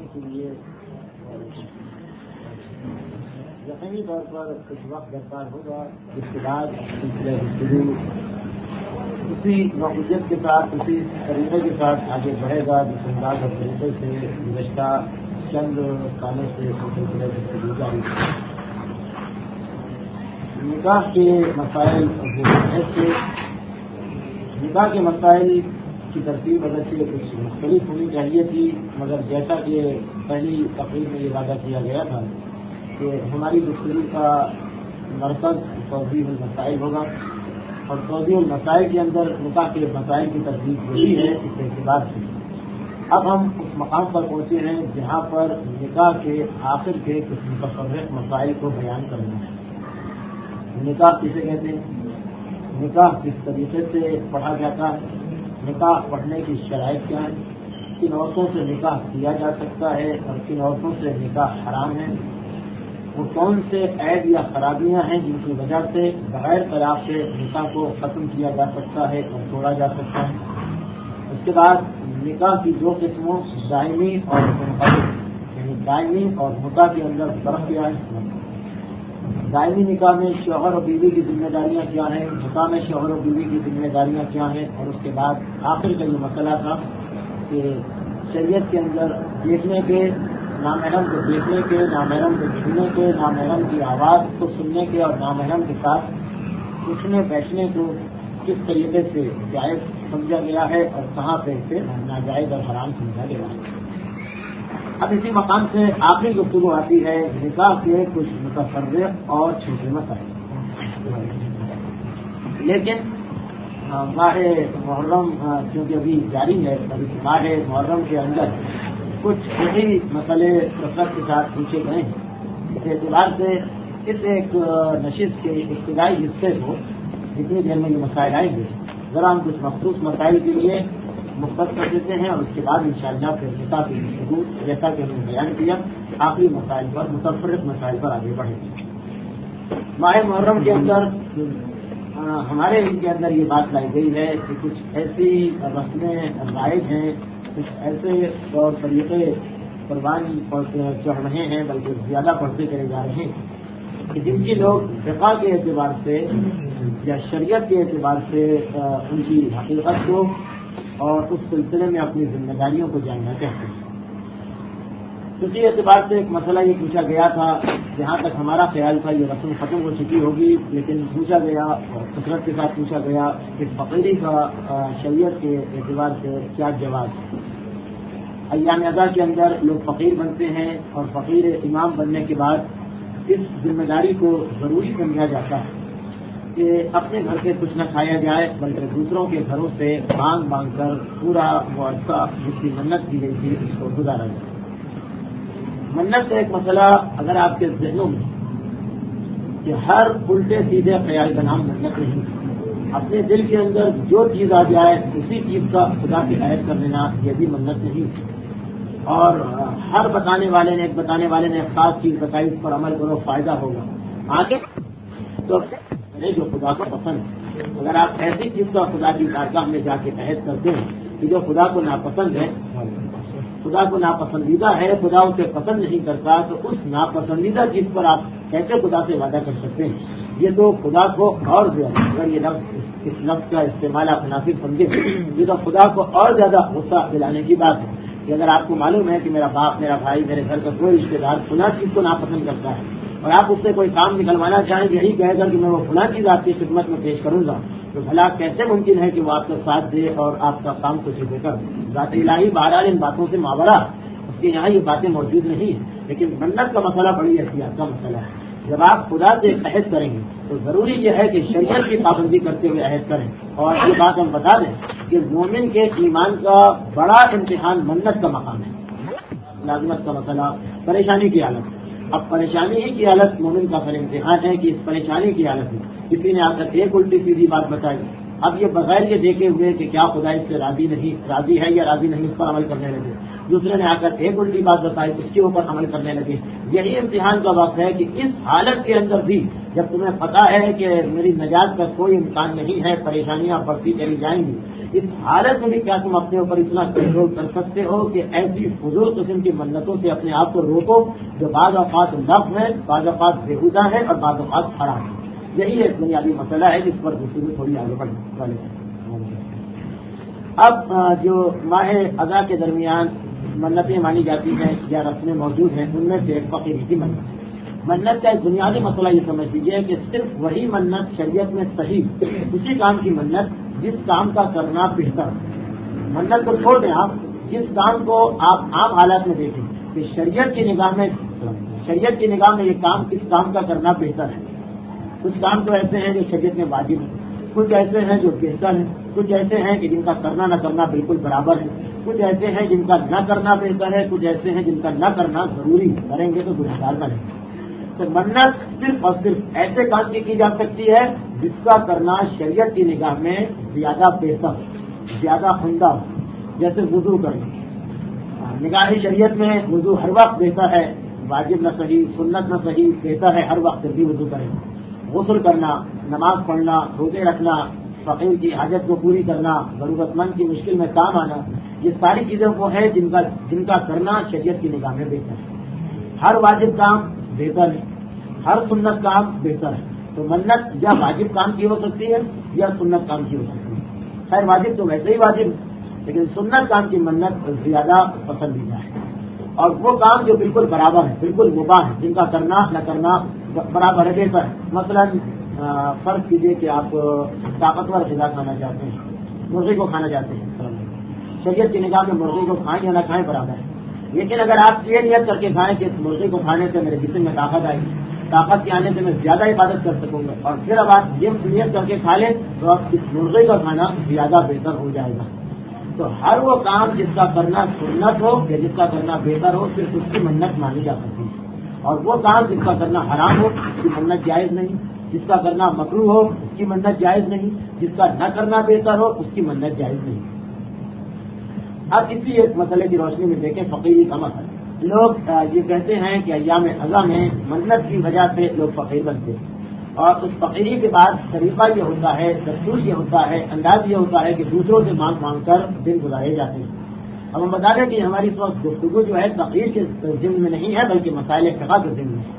کے لیے یقینی طور پر کچھ وقت درکار ہوگا، اس کے بعد سلسلہ گفتگو اسی نوعیت کے ساتھ اسی طریقے کے ساتھ آگے بڑھے گا جس انداز اور طریقے سے گزشتہ چند سالوں سے سلسلہ گفتگو جاری ہے۔ نکاح کے مسائل نکاح کے مسائل کی ترتیب اگرچہ کچھ مختلف ہونی چاہیے تھی، مگر جیسا کہ پہلی تقریر میں یہ وعدہ کیا گیا تھا کہ ہماری گفتگو کا مرکز توضیح المسائل ہوگا، اور توضیح المسائل کے اندر نکاح کے مسائل کی ترتیب یہی ہے اس اعتبار سے۔ اب ہم اس مقام پر پہنچے ہیں جہاں پر نکاح کے آخر کے کچھ متفرق مسائل کو بیان کرنا ہے۔ نکاح کسے کہتے ہیں، نکاح کس طریقے سے پڑھا جاتا ہے، نکاح پڑھنے کی شرائط کیا ہے، کن عورتوں سے نکاح کیا جا سکتا ہے اور کن عورتوں سے نکاح حرام ہے، وہ کون سے عیب یا خرابیاں ہیں جن کی وجہ سے بغیر طلاق سے نکاح کو ختم کیا جا سکتا ہے اور توڑا جا سکتا ہے۔ اس کے بعد نکاح کی دو قسموں دائمی اور منقطع، یعنی دائمی اور مطلع کے اندر فرق کیا ہے۔ دائمی نکاح میں شوہر اور بیوی کی ذمہ داریاں کیا ہیں، مطلع میں شوہر اور بیوی کی ذمہ داریاں کیا ہیں، اور اس کے بعد آخر کا یہ مسئلہ تھا کہ شریعت کے اندر دیکھنے کے، نامحرم کو دیکھنے کے، نامحرم کو چھونے کے، نامحرم کی آواز کو سننے کے اور نامحرم کے ساتھ اٹھنے بیٹھنے کو کس طریقے سے جائز سمجھا گیا ہے اور کہاں پہ اسے ناجائز اور حرام سمجھا گیا ہے۔ اب اسی مقام سے آخری گفتگو آتی ہے نکاح کے کچھ متفرق اور چھوٹے مسائل۔ لیکن ماہ محرم چونکہ ابھی جاری ہے، ابھی ماہ محرم کے اندر کچھ وہی مسئلے کثرت کے ساتھ پوچھے گئے ہیں، اس اعتبار سے اس ایک نشست کے ابتدائی حصے کو جتنی دیر میں یہ مسائل آئیں گے ذرا ہم کچھ مخصوص مسائل کے لیے مختص کر دیتے ہیں، اور اس کے بعد انشاءاللہ پھر نکاح کی گفتگو جیسا کہ ہم نے بیان کیا آخری مسائل پر، متفرق مسائل پر آگے بڑھیں گے۔ ماہ محرم کے اندر ہمارے ان کے اندر یہ بات لائی گئی ہے کہ کچھ ایسی رسمیں رائج ہیں، کچھ ایسے طور طریقے قربان چڑھ رہے ہیں بلکہ زیادہ پڑھتے چلے جا رہے ہیں کہ جن کی لوگ فقہ کے اعتبار سے یا شریعت کے اعتبار سے ان کی حقیقت کو اور اس سلسلے میں اپنی ذمہ داریوں کو جاننا چاہتے ہیں۔ اسی اعتبار سے ایک مسئلہ یہ پوچھا گیا تھا، جہاں تک ہمارا خیال تھا یہ رسم ختم ہو چکی ہوگی، لیکن پوچھا گیا اور کثرت کے ساتھ پوچھا گیا کہ فقیری کا شریعت کے اعتبار سے کیا جواز ہے۔ ایام ادا کے اندر لوگ فقیر بنتے ہیں اور فقیر امام بننے کے بعد اس ذمہ داری کو ضروری سمجھا جاتا ہے کہ اپنے گھر سے کچھ نہ کھایا جائے بلکہ دوسروں کے گھروں سے مانگ مانگ کر پورا معاوضہ جس کی منت کی گئی تھی اس کو گزارا جائے۔ منت کا ایک مسئلہ اگر آپ کے ذہنوں میں کہ ہر الٹے سیدھے خیال کا نام منت نہیں، اپنے دل کے اندر جو چیز آ جائے اسی چیز کا خدا کی عائد کر لینا یہ بھی منت نہیں، اور ہر بتانے والے نے ایک خاص چیز بتائی اس پر عمل کرو فائدہ ہوگا آگے تو جو خدا کو پسند ہے۔ اگر آپ ایسی چیز کا خدا کی بارگاہ میں جا کے عہد کرتے ہیں کہ جو خدا کو ناپسند ہے، خدا کو ناپسندیدہ ہے، خدا اسے پسند نہیں کرتا، تو اس ناپسندیدہ چیز پر آپ کیسے خدا سے وعدہ کر سکتے ہیں؟ یہ تو خدا کو اور زیادہ، اگر یہ لفظ اس لفظ کا استعمال آپ مناسب سمجھے، یہ تو خدا کو اور زیادہ غصہ دلانے کی بات ہے کہ اگر آپ کو معلوم ہے کہ میرا باپ، میرا بھائی، میرے گھر کا کوئی رشتے دار فلاں چیز کو ناپسند کرتا ہے اور آپ اس سے کوئی کام نکلوانا چاہیں یہی کہے گا کہ میں وہ فلاں چیز آپ کی خدمت میں پیش کروں گا، تو بھلا کیسے ممکن ہے کہ وہ آپ کا ساتھ دے اور آپ کا کام کچھ دے کر ذات الہی بہرحال ان باتوں سے ماورا اس کے یہاں یہ باتیں موجود نہیں ہیں، لیکن منت کا مسئلہ بڑی احتیاط کا مسئلہ ہے۔ جب آپ خدا سے عہد کریں گے تو ضروری یہ ہے کہ شریعت کی پابندی کرتے ہوئے عہد کریں، اور یہ بات ہم بتا دیں کہ مومن کے ایمان کا بڑا امتحان منت کا مقام ہے۔ لازمت کا مسئلہ پریشانی کی حالت، اب پریشانی ہی کی حالت مومن کا پھر امتحان ہے کہ اس پریشانی کی حالت میں کسی نے آ کر ایک الٹی سیدھی بات بتائی اب یہ بغیر یہ دیکھے ہوئے کہ کیا خدا اس سے راضی ہے یا راضی نہیں، اس پر عمل کرنے لگے. دوسرے نے آ کر ایک الٹی بات بتائی، اس کے اوپر عمل کرنے لگے. یہی امتحان کا وقت ہے کہ اس حالت کے اندر بھی جب تمہیں پتا ہے کہ میری نجات کا کوئی امکان نہیں ہے، پریشانیاں بڑھتی چلی جائیں گی، اس حالت میں بھی کیا تم اپنے اوپر اتنا کنٹرول کر سکتے ہو کہ ایسی فضول قسم کی منتوں سے اپنے آپ کو روکو جو بعض اوقات لفظ ہے، بعض اوقات بےہودہ ہے اور بعض اوقات حرام ہے. یہی ایک بنیادی مسئلہ ہے جس پر گفتگو تھوڑی آگے بڑھنے والے ہیں. اب جو ماہ اذا کے درمیان منتیں مانی جاتی ہیں یا رسمیں موجود ہیں، ان میں سے ایک فقیری کی منت کا ایک بنیادی مسئلہ یہ سمجھ لیجیے کہ صرف وہی منت شریعت میں صحیح، اسی کام کی منت جس کام کا کرنا بہتر. منت کو چھوڑ دیں، آپ جس کام کو آپ عام حالات میں دیکھیں کہ شریعت کی نگاہ میں یہ کام کس کام کا کرنا بہتر ہے. کچھ کام تو ایسے ہیں جو شریعت میں واجب ہے، کچھ ایسے ہیں جو بہتر ہیں، کچھ ایسے ہیں کہ جن کا کرنا نہ کرنا بالکل برابر ہے، کچھ ایسے ہیں جن کا نہ کرنا بہتر ہے، کچھ ایسے ہیں جن کا نہ کرنا ضروری ہے، کریں گے تو گنہگار بنیں گے. تو منت صرف اور صرف ایسے کام کی جا سکتی ہے جس کا کرنا شریعت کی نگاہ میں زیادہ بہتر، زیادہ عمدہ، جیسے وضو کرنا. نگاہ شریعت میں وضو ہر وقت بہتر ہے، واجب نہ صحیح، سنت نہ صحیح، بہتر ہے ہر وقت بھی وضو کریں. غسل کرنا، نماز پڑھنا، روزے رکھنا، فقیر کی حاجت کو پوری کرنا، ضرورت مند کی مشکل میں کام آنا، یہ ساری چیزیں وہ ہیں جن کا کرنا شریعت کی نگاہ میں بہتر ہے. ہر واجب کام بہتر ہے، ہر سنت کام بہتر ہے. تو منت یا واجب کام کی ہو سکتی ہے یا سنت کام کی ہو سکتی ہے. خیر واجب تو ویسے ہی واجب ہے، لیکن سنت کام کی منت زیادہ پسندیدہ ہے. اور وہ کام جو بالکل برابر ہے، بالکل مباح ہے، جن کا کرنا نہ کرنا برابر ہے، بہتر ہے. مثلا فرض کیجیے کہ آپ طاقتور غذا کھانا چاہتے ہیں، مرغی کو کھانا چاہتے ہیں. شریعت کی نگاہ میں مرغی کو کھائیں یا نہ کھائیں برابر ہے. لیکن اگر آپ یہ نیت کر کے کھائیں کہ مرغی کو کھانے سے میرے جسم میں طاقت آئے گی، طاقت کے آنے سے میں زیادہ عبادت کر سکوں گا، اور پھر اب آپ یہ نیت کر کے کھا لیں تو آپ اس مرغی کا کھانا زیادہ بہتر ہو جائے گا. تو ہر وہ کام جس کا کرنا سنت ہو یا جس کا کرنا بہتر ہو صرف اس کی منت مانی جا سکتی ہے. اور وہ کام جس کا کرنا حرام ہو اس کی منت جائز نہیں، جس کا کرنا مکروہ ہو اس کی منت جائز نہیں، جس کا نہ کرنا بہتر ہو اس کی منت جائز نہیں. اب اسی ایک مسئلے کی روشنی میں دیکھیں فقیری کا مسئلہ. لوگ یہ کہتے ہیں کہ ایام اذا میں منت کی وجہ سے لوگ فقیر بنتے ہیں، اور اس فقیری کے بعد طریقہ یہ ہوتا ہے، دستور یہ ہوتا ہے، انداز یہ ہوتا ہے کہ دوسروں سے مانگ مانگ کر دن گزارے جاتے ہیں. اب ہم بتا دیں کہ ہماری اس وقت گفتگو جو ہے فقیر کے ذمن میں نہیں ہے بلکہ مسائل فقہ کے ذمن میں ہے.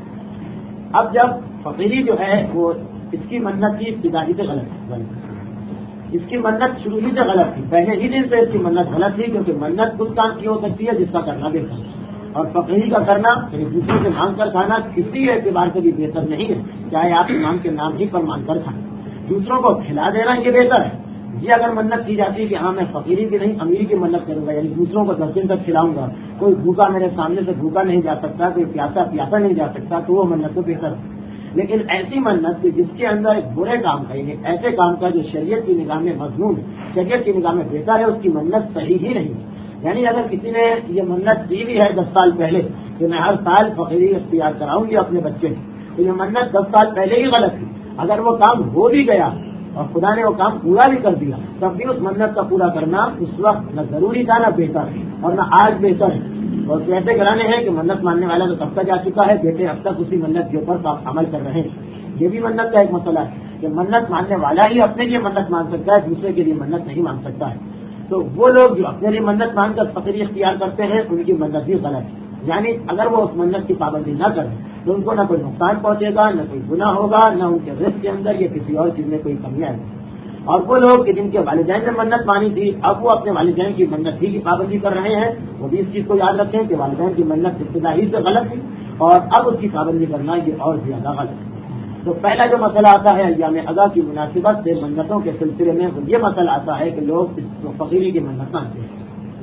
اب جب فقیری جو ہے وہ اس کی منت کی ابتدائی سے غلط ہے، اس کی منت شروع ہی سے غلط تھی، پہلے ہی دن سے اس کی منت غلط تھی، کیونکہ منت اس کام کی ہو سکتی ہے جس کا کرنا بہتر ہے، اور فقیری کا کرنا یعنی دوسروں سے مانگ کر کھانا کسی اعتبار سے بھی بہتر نہیں ہے، چاہے آپ امام کے نام ہی پر مانگ کر کھائیں. دوسروں کو کھلا دینا یہ بہتر ہے. یہ اگر منت کی جاتی ہے کہ ہاں میں فقیری کی نہیں امیری کی منت کروں گا، یعنی دوسروں کو 10 دن تک کھلاؤں گا، کوئی بھوکا میرے سامنے سے بھوکا نہیں جا سکتا، کوئی پیاسا نہیں جا سکتا، تو وہ منت تو بہتر ہے. لیکن ایسی منت جس کے اندر ایک برے کام کا، یعنی ایسے کام کا جو شریعت کی نگاہ میں مضمون ہے، شریعت کی نگاہ میں بہتر ہے، اس کی منت صحیح ہی نہیں. یعنی اگر کسی نے یہ منت دی بھی ہے 10 سال پہلے کہ میں ہر سال فقیری اختیار کراؤں گی اپنے بچے کو، تو یہ منت 10 سال پہلے ہی غلط تھی. اگر وہ کام ہو بھی گیا اور خدا نے وہ کام پورا بھی کر دیا، تب بھی اس منت کا پورا کرنا اس وقت نہ ضروری تھا نہ بہتر ہے، اور نہ آج بہتر ہے. اور ایسے کرانے ہیں کہ منت ماننے والا تو کب تک جا چکا ہے، بیٹے اب تک اسی منت کے اوپر عمل کر رہے ہیں. یہ بھی منت کا ایک مسئلہ ہے کہ منت ماننے والا ہی اپنے لیے منت مان سکتا ہے، دوسرے کے لیے منت نہیں مان سکتا ہے. تو وہ لوگ جو اپنے لیے منت مان کر فقیری اختیار کرتے ہیں ان کی منت بھی غلط ہے. یعنی اگر وہ اس منت کی پابندی نہ کریں تو ان کو نہ کوئی نقصان پہنچے گا، نہ کوئی گناہ ہوگا، نہ ان کے رزق کے اندر یا کسی اور چیز میں کوئی کمی آئے گی. اور وہ لوگ کہ جن کے والدین نے منت مانی تھی اب وہ اپنے والدین کی منت ہی کی پابندی کر رہے ہیں، وہ بھی اس چیز کو یاد رکھیں کہ والدین کی منت ابتدا ہی سے غلط تھی اور اب اس کی پابندی کرنا یہ اور زیادہ غلط ہے. تو پہلا جو مسئلہ آتا ہے ایام اذا کی مناسبت سے منتوں کے سلسلے میں یہ مسئلہ آتا ہے کہ لوگ فقیری کی منت مانتے ہیں.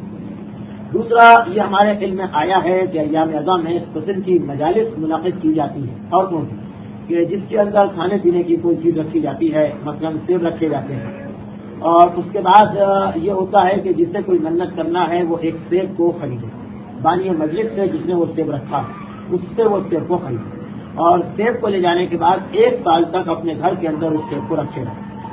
دوسرا یہ ہمارے علم میں آیا ہے کہ ایام اذا میں اس قسم کی مجالس منعقد کی جاتی ہیں عورتوں کی کہ جس کے اندر کھانے پینے کی کوئی چیز رکھی جاتی ہے، مثلا سیب رکھے جاتے ہیں، اور اس کے بعد یہ ہوتا ہے کہ جس سے کوئی منت کرنا ہے وہ ایک سیب کو خریدے، بانی مجلس سے جس نے وہ سیب رکھا اس سے وہ سیب کو خریدے، اور سیب کو لے جانے کے بعد 1 سال تک اپنے گھر کے اندر اس سیب کو رکھے رہے.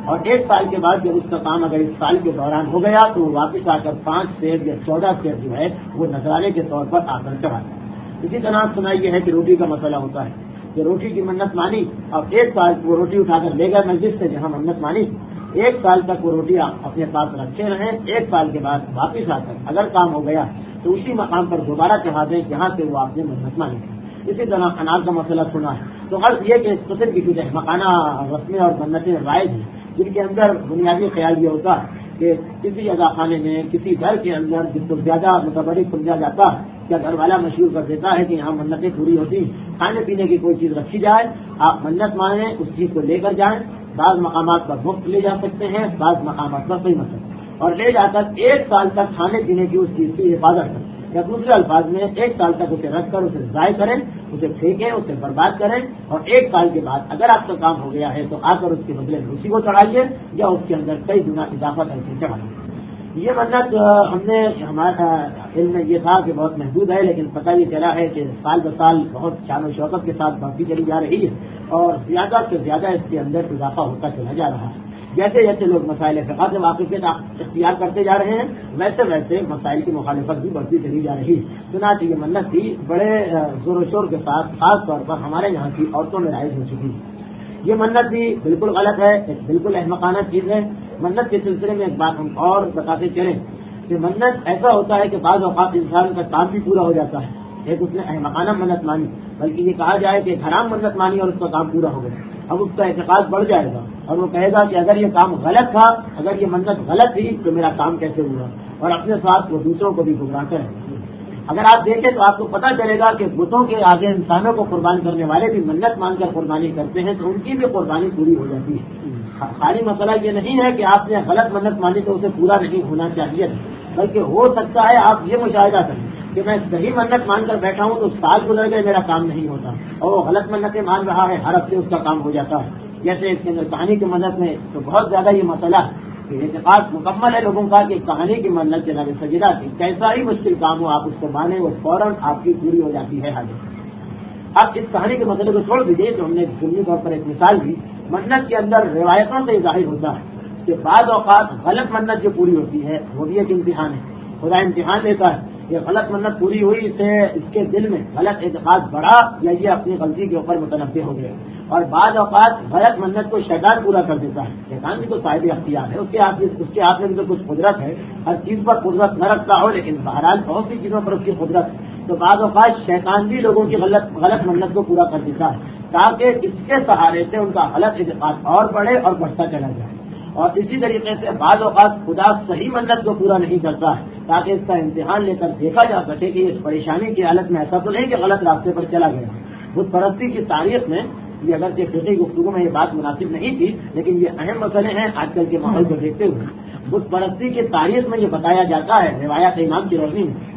اور 1 سال کے بعد جب اس کا کام اگر اس سال کے دوران ہو گیا تو وہ واپس آ کر 5 سیب یا 14 سیب جو ہے وہ نذرانے کے طور پر آ کر چڑھاتا ہے۔ اسی طرح سنا یہ ہے کہ روٹی کا مسئلہ ہوتا ہے کہ روٹی کی منت مانی اور 1 سال وہ روٹی اٹھا کر لے گئے مسجد سے جہاں منت مانی، 1 سال تک وہ روٹی اپنے پاس رکھے رہیں، 1 سال کے بعد واپس آ کر اگر کام ہو گیا تو اسی مقام پر دوبارہ چڑھا دیں جہاں سے وہ آپ نے منت مانی تھی۔ اسی طرح انار کا مسئلہ سنا ہے تو غرض یہ کہ اس قسم کی چیزیں مکانہ رسمیں اور منتیں رائج ہیں جن کے اندر بنیادی خیال یہ ہوتا ہے کہ کسی ادا خانے میں کسی گھر کے اندر جس کو زیادہ متبرک سمجھا جاتا ہے کیا گھر والا مشہور کر دیتا ہے کہ یہاں منتیں پوری ہوتی ہیں، کھانے پینے کی کوئی چیز رکھی جائے، آپ منت مانیں، اس چیز کو لے کر جائیں، بعض مقامات پر مفت لے جا سکتے ہیں، بعض مقامات پر قیمت ہے، اور لے جا کر 1 سال تک کھانے پینے کی اس چیز کی حفاظت کریں، یا دوسرے الفاظ میں 1 سال تک اسے رکھ کر اسے ضائع کریں، اسے پھینکیں، اسے برباد کریں، اور 1 سال کے بعد اگر آپ کا کام ہو گیا ہے تو آ کر اس کے بدلے میں اسی کو چڑھائیے یا اس کے اندر کئی گنا اضافہ کر کے چڑھائیے۔ یہ منت ہم نے ہمارا علم میں یہ تھا کہ بہت محدود ہے، لیکن پتہ یہ چلا ہے کہ سال ب سال بہت شان و شوکت کے ساتھ بڑھتی چلی جا رہی ہے اور زیادہ سے زیادہ اس کے اندر اضافہ ہوتا چلا جا رہا ہے۔ جیسے جیسے لوگ مسائل فقہ سے واقفیت اختیار کرتے جا رہے ہیں ویسے ویسے مسائل کی مخالفت بھی بڑھتی چلی جا رہی ہے۔ چنانچہ یہ منت بھی بڑے زور و شور کے ساتھ خاص طور پر ہمارے یہاں کی عورتوں میں رائج ہو چکی ہے۔ یہ منت بھی بالکل غلط ہے، ایک بالکل احمقانہ چیز ہے۔ منت کے سلسلے میں ایک بات ہم اور بتاتے چلیں کہ منت ایسا ہوتا ہے کہ بعض اوقات انسان کا کام بھی پورا ہو جاتا ہے، ایک اس نے احمقانہ منت مانی، بلکہ یہ کہا جائے کہ ایک حرام منت مانی اور اس کا کام پورا ہو گیا، اب اس کا اعتقاد بڑھ جائے گا اور وہ کہے گا کہ اگر یہ کام غلط تھا، اگر یہ منت غلط تھی تو میرا کام کیسے ہوا، اور اپنے ساتھ وہ دوسروں کو بھی گمراہ کرے۔ اگر آپ دیکھیں تو آپ کو پتہ چلے گا کہ بتوں کے آگے انسانوں کو قربان کرنے والے بھی منت مان کر قربانی کرتے ہیں تو ان کی بھی قربانی پوری ہو جاتی ہے۔ خالی مسئلہ یہ نہیں ہے کہ آپ نے غلط منت مانی تو اسے پورا نہیں ہونا چاہیے، بلکہ ہو سکتا ہے آپ یہ مشاہدہ کریں کہ میں صحیح منت مان کر بیٹھا ہوں تو سال گزر گئے میرا کام نہیں ہوتا، اور وہ غلط منتیں مان رہا ہے، ہر ہفتے اس کا کام ہو جاتا ہے۔ جیسے اس کے اندر کہانی کی منت میں تو بہت زیادہ یہ مسئلہ ہے کہ اعتقاد مکمل ہے لوگوں کا کہ کہانی کی منت جناب سجدہ کی کیسا ہی مشکل کام ہو آپ اس کو مانیں، وہ فوراً آپ کی پوری ہو جاتی ہے حاجت۔ اب اس کہانی کے مسئلے کو چھوڑ دیجیے تو ہم نے ضمنی طور پر ایک مثال دی، منت کے اندر روایتوں سے ظاہر ہوتا ہے کہ بعض اوقات غلط منت جو پوری ہوتی ہے وہ بھی ایک امتحان ہے، خدا امتحان لیتا ہے، یہ غلط منت پوری ہوئی سے اس کے دل میں غلط اعتقاد بڑھا یا یہ اپنی غلطی کے اوپر متنبع ہو گیا، اور بعض اوقات غلط منت کو شیطان پورا کر دیتا ہے، شیطان بھی تو صاحب اختیار ہے، اس کے ہاتھ میں بھی تو کچھ قدرت ہے، ہر چیز پر قدرت نہ رکھتا ہو لیکن بہرحال بہت سی چیزوں پر اس کی قدرت ہے، تو بعض اوقات شیطان بھی لوگوں کی غلط منت کو پورا کر دیتا ہے تاکہ اس کے سہارے سے ان کا غلط اعتقاد اور بڑھے اور بڑھتا چلا جائے، اور اسی طریقے سے بعض اوقات خدا صحیح منت کو پورا نہیں کرتا ہے تاکہ اس کا امتحان لے کر دیکھا جا سکے کہ اس پریشانی کی حالت میں ایسا تو نہیں کہ غلط راستے پر چلا گیا۔ بت پرستی کی تاریخ میں یہ اگرچہ فقہی گفتگو میں یہ بات مناسب نہیں تھی لیکن یہ اہم مسئلے ہیں آج کل کے ماحول کو دیکھتے ہوئے، بت پرستی کی تاریخ میں یہ بتایا جاتا ہے روایات امام کی روشنی میں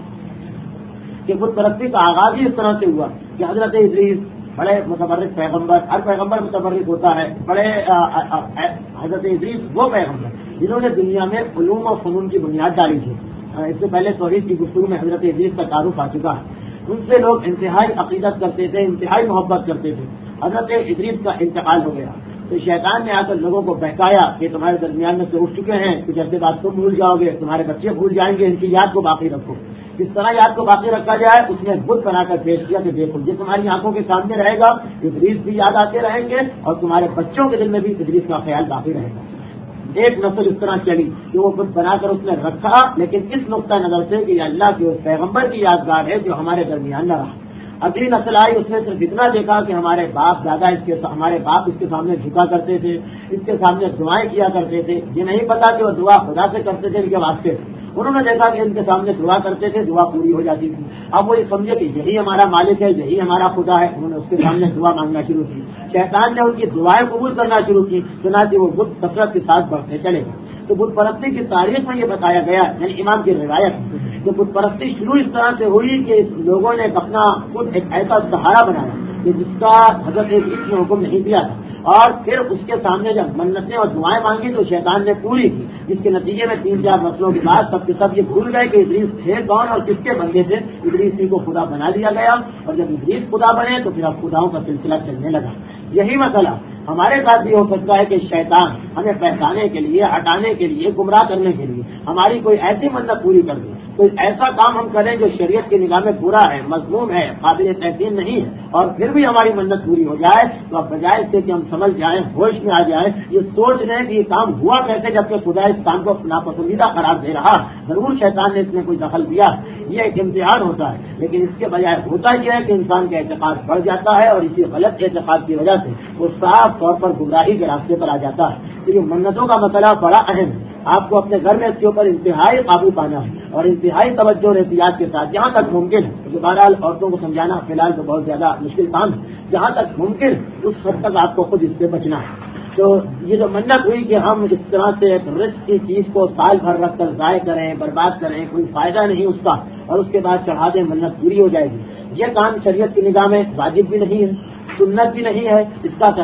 کہ بت پرستی کا آغاز ہی اس طرح سے ہوا کہ حضرت ادریس بڑے متبرک پیغمبر، ہر پیغمبر متبرک ہوتا ہے، بڑے حضرت ادریس وہ پیغمبر جنہوں نے دنیا میں علوم و فنون کی بنیاد ڈالی تھی۔ اس سے پہلے توحید کی گفتگو میں حضرت ادریس کا تعارف آ چکا ہے، ان سے لوگ انتہائی عقیدت کرتے تھے، انتہائی محبت کرتے تھے۔ حضرت ادریس کا انتقال ہو گیا تو شیطان نے آ کر لوگوں کو بہکایا کہ تمہارے درمیان میں سے اٹھ چکے ہیں، کچھ عرصے بعد تم بھول جاؤ گے، تمہارے بچے بھول جائیں گے، ان کی یاد کو باقی رکھو۔ کس طرح یاد کو باقی رکھا جائے اس نے بت بنا کر پیش کیا کہ دیکھو یہ تمہاری آنکھوں کے سامنے رہے گا، ادریس بھی یاد آتے رہیں گے اور تمہارے بچوں کے دل میں بھی ادریس کا خیال باقی رہے گا۔ ایک نسل اس طرح چلی کہ وہ بت بنا کر اس نے رکھا، لیکن اس نقطہ نظر سے کہ یہ اللہ کے اس پیغمبر کی یادگار ہے جو ہمارے درمیان نہ رہا۔ اگلی نسل آئی، اس نے صرف اتنا دیکھا کہ ہمارے باپ دادا ہمارے باپ اس کے سامنے جھکا کرتے تھے، اس کے سامنے دعائیں کیا کرتے تھے، یہ نہیں پتا کہ وہ دعا خدا سے کرتے تھے ان کے واسطے، انہوں نے دیکھا کہ ان کے سامنے دعا کرتے تھے، دعا پوری ہو جاتی تھی۔ اب وہ یہ سمجھے کہ یہی ہمارا مالک ہے، یہی ہمارا خدا ہے، انہوں نے اس کے سامنے دعا مانگنا شروع کی، شیطان نے ان کی دعائیں قبول کرنا شروع کی، چنانچہ وہ بت کثرت کے ساتھ بڑھتے چلے گئے۔ تو بت پرستی کی تاریخ میں یہ بتایا گیا، یعنی امام کی روایت کہ بت پرستی شروع اس طرح سے ہوئی کہ لوگوں نے اپنا خود ایک ایسا سہارا بنایا کہ جس کا حضرت ادریس نے حکم نہیں دیا تھا، اور پھر اس کے سامنے جب منتیں اور دعائیں مانگی تو شیطان نے پوری کی، جس کے نتیجے میں 3-4 مسئلوں کے بعد سب کے سب یہ بھول گئے کہ ادریس تھے کون اور کس کے بندے تھے، ادریس ہی کو خدا بنا دیا گیا، اور جب ادریس خدا بنے تو پھر اب خداؤں کا سلسلہ چلنے لگا۔ یہی مسئلہ ہمارے ساتھ بھی ہو سکتا ہے کہ شیطان ہمیں پہچانے کے لیے، ہٹانے کے لیے، گمراہ کرنے کے لیے ہماری کوئی ایسی منت پوری کر دے، کوئی ایسا کام ہم کریں جو شریعت کی نگاہ میں برا ہے، مذموم ہے، قابل تحسین نہیں ہے، اور پھر بھی ہماری منت پوری ہو جائے تو اب بجائے سے کہ ہم سمجھ جائیں، ہوش میں آ جائیں، یہ سوچ لیں کہ یہ کام ہوا کیسے جبکہ خدا اس کام کو ناپسندیدہ قرار دے رہا، ضرور شیطان نے اس میں کوئی دخل دیا، یہ ایک امتحان ہوتا ہے، لیکن اس کے بجائے ہوتا یہ ہے کہ انسان کا اعتقاد بڑھ جاتا ہے اور اسی غلط اعتقاد کی وجہ سے وہ صاف طور پر گمراہی کے راستے پر آ جاتا ہے۔ تو یہ منتوں کا مسئلہ بڑا اہم ہے، آپ کو اپنے گھر میں اس کے اوپر انتہائی قابو پانا ہے اور انتہائی توجہ اور احتیاط کے ساتھ جہاں تک ممکن ہے، بہرحال عورتوں کو سمجھانا فی الحال تو بہت زیادہ مشکل کام ہے، جہاں تک ممکن اس حد تک آپ کو خود اس سے بچنا ہے۔ تو یہ جو منت ہوئی کہ ہم اس طرح سے ایک رزق کی چیز کو سال بھر رکھ کر ضائع کریں، برباد کریں، کوئی فائدہ نہیں اس کا، اور اس کے بعد چڑھا دیں منت پوری ہو جائے گی، یہ کام شریعت کی نگاہ میں واجب بھی نہیں ہے، سنت بھی نہیں ہے، اس کا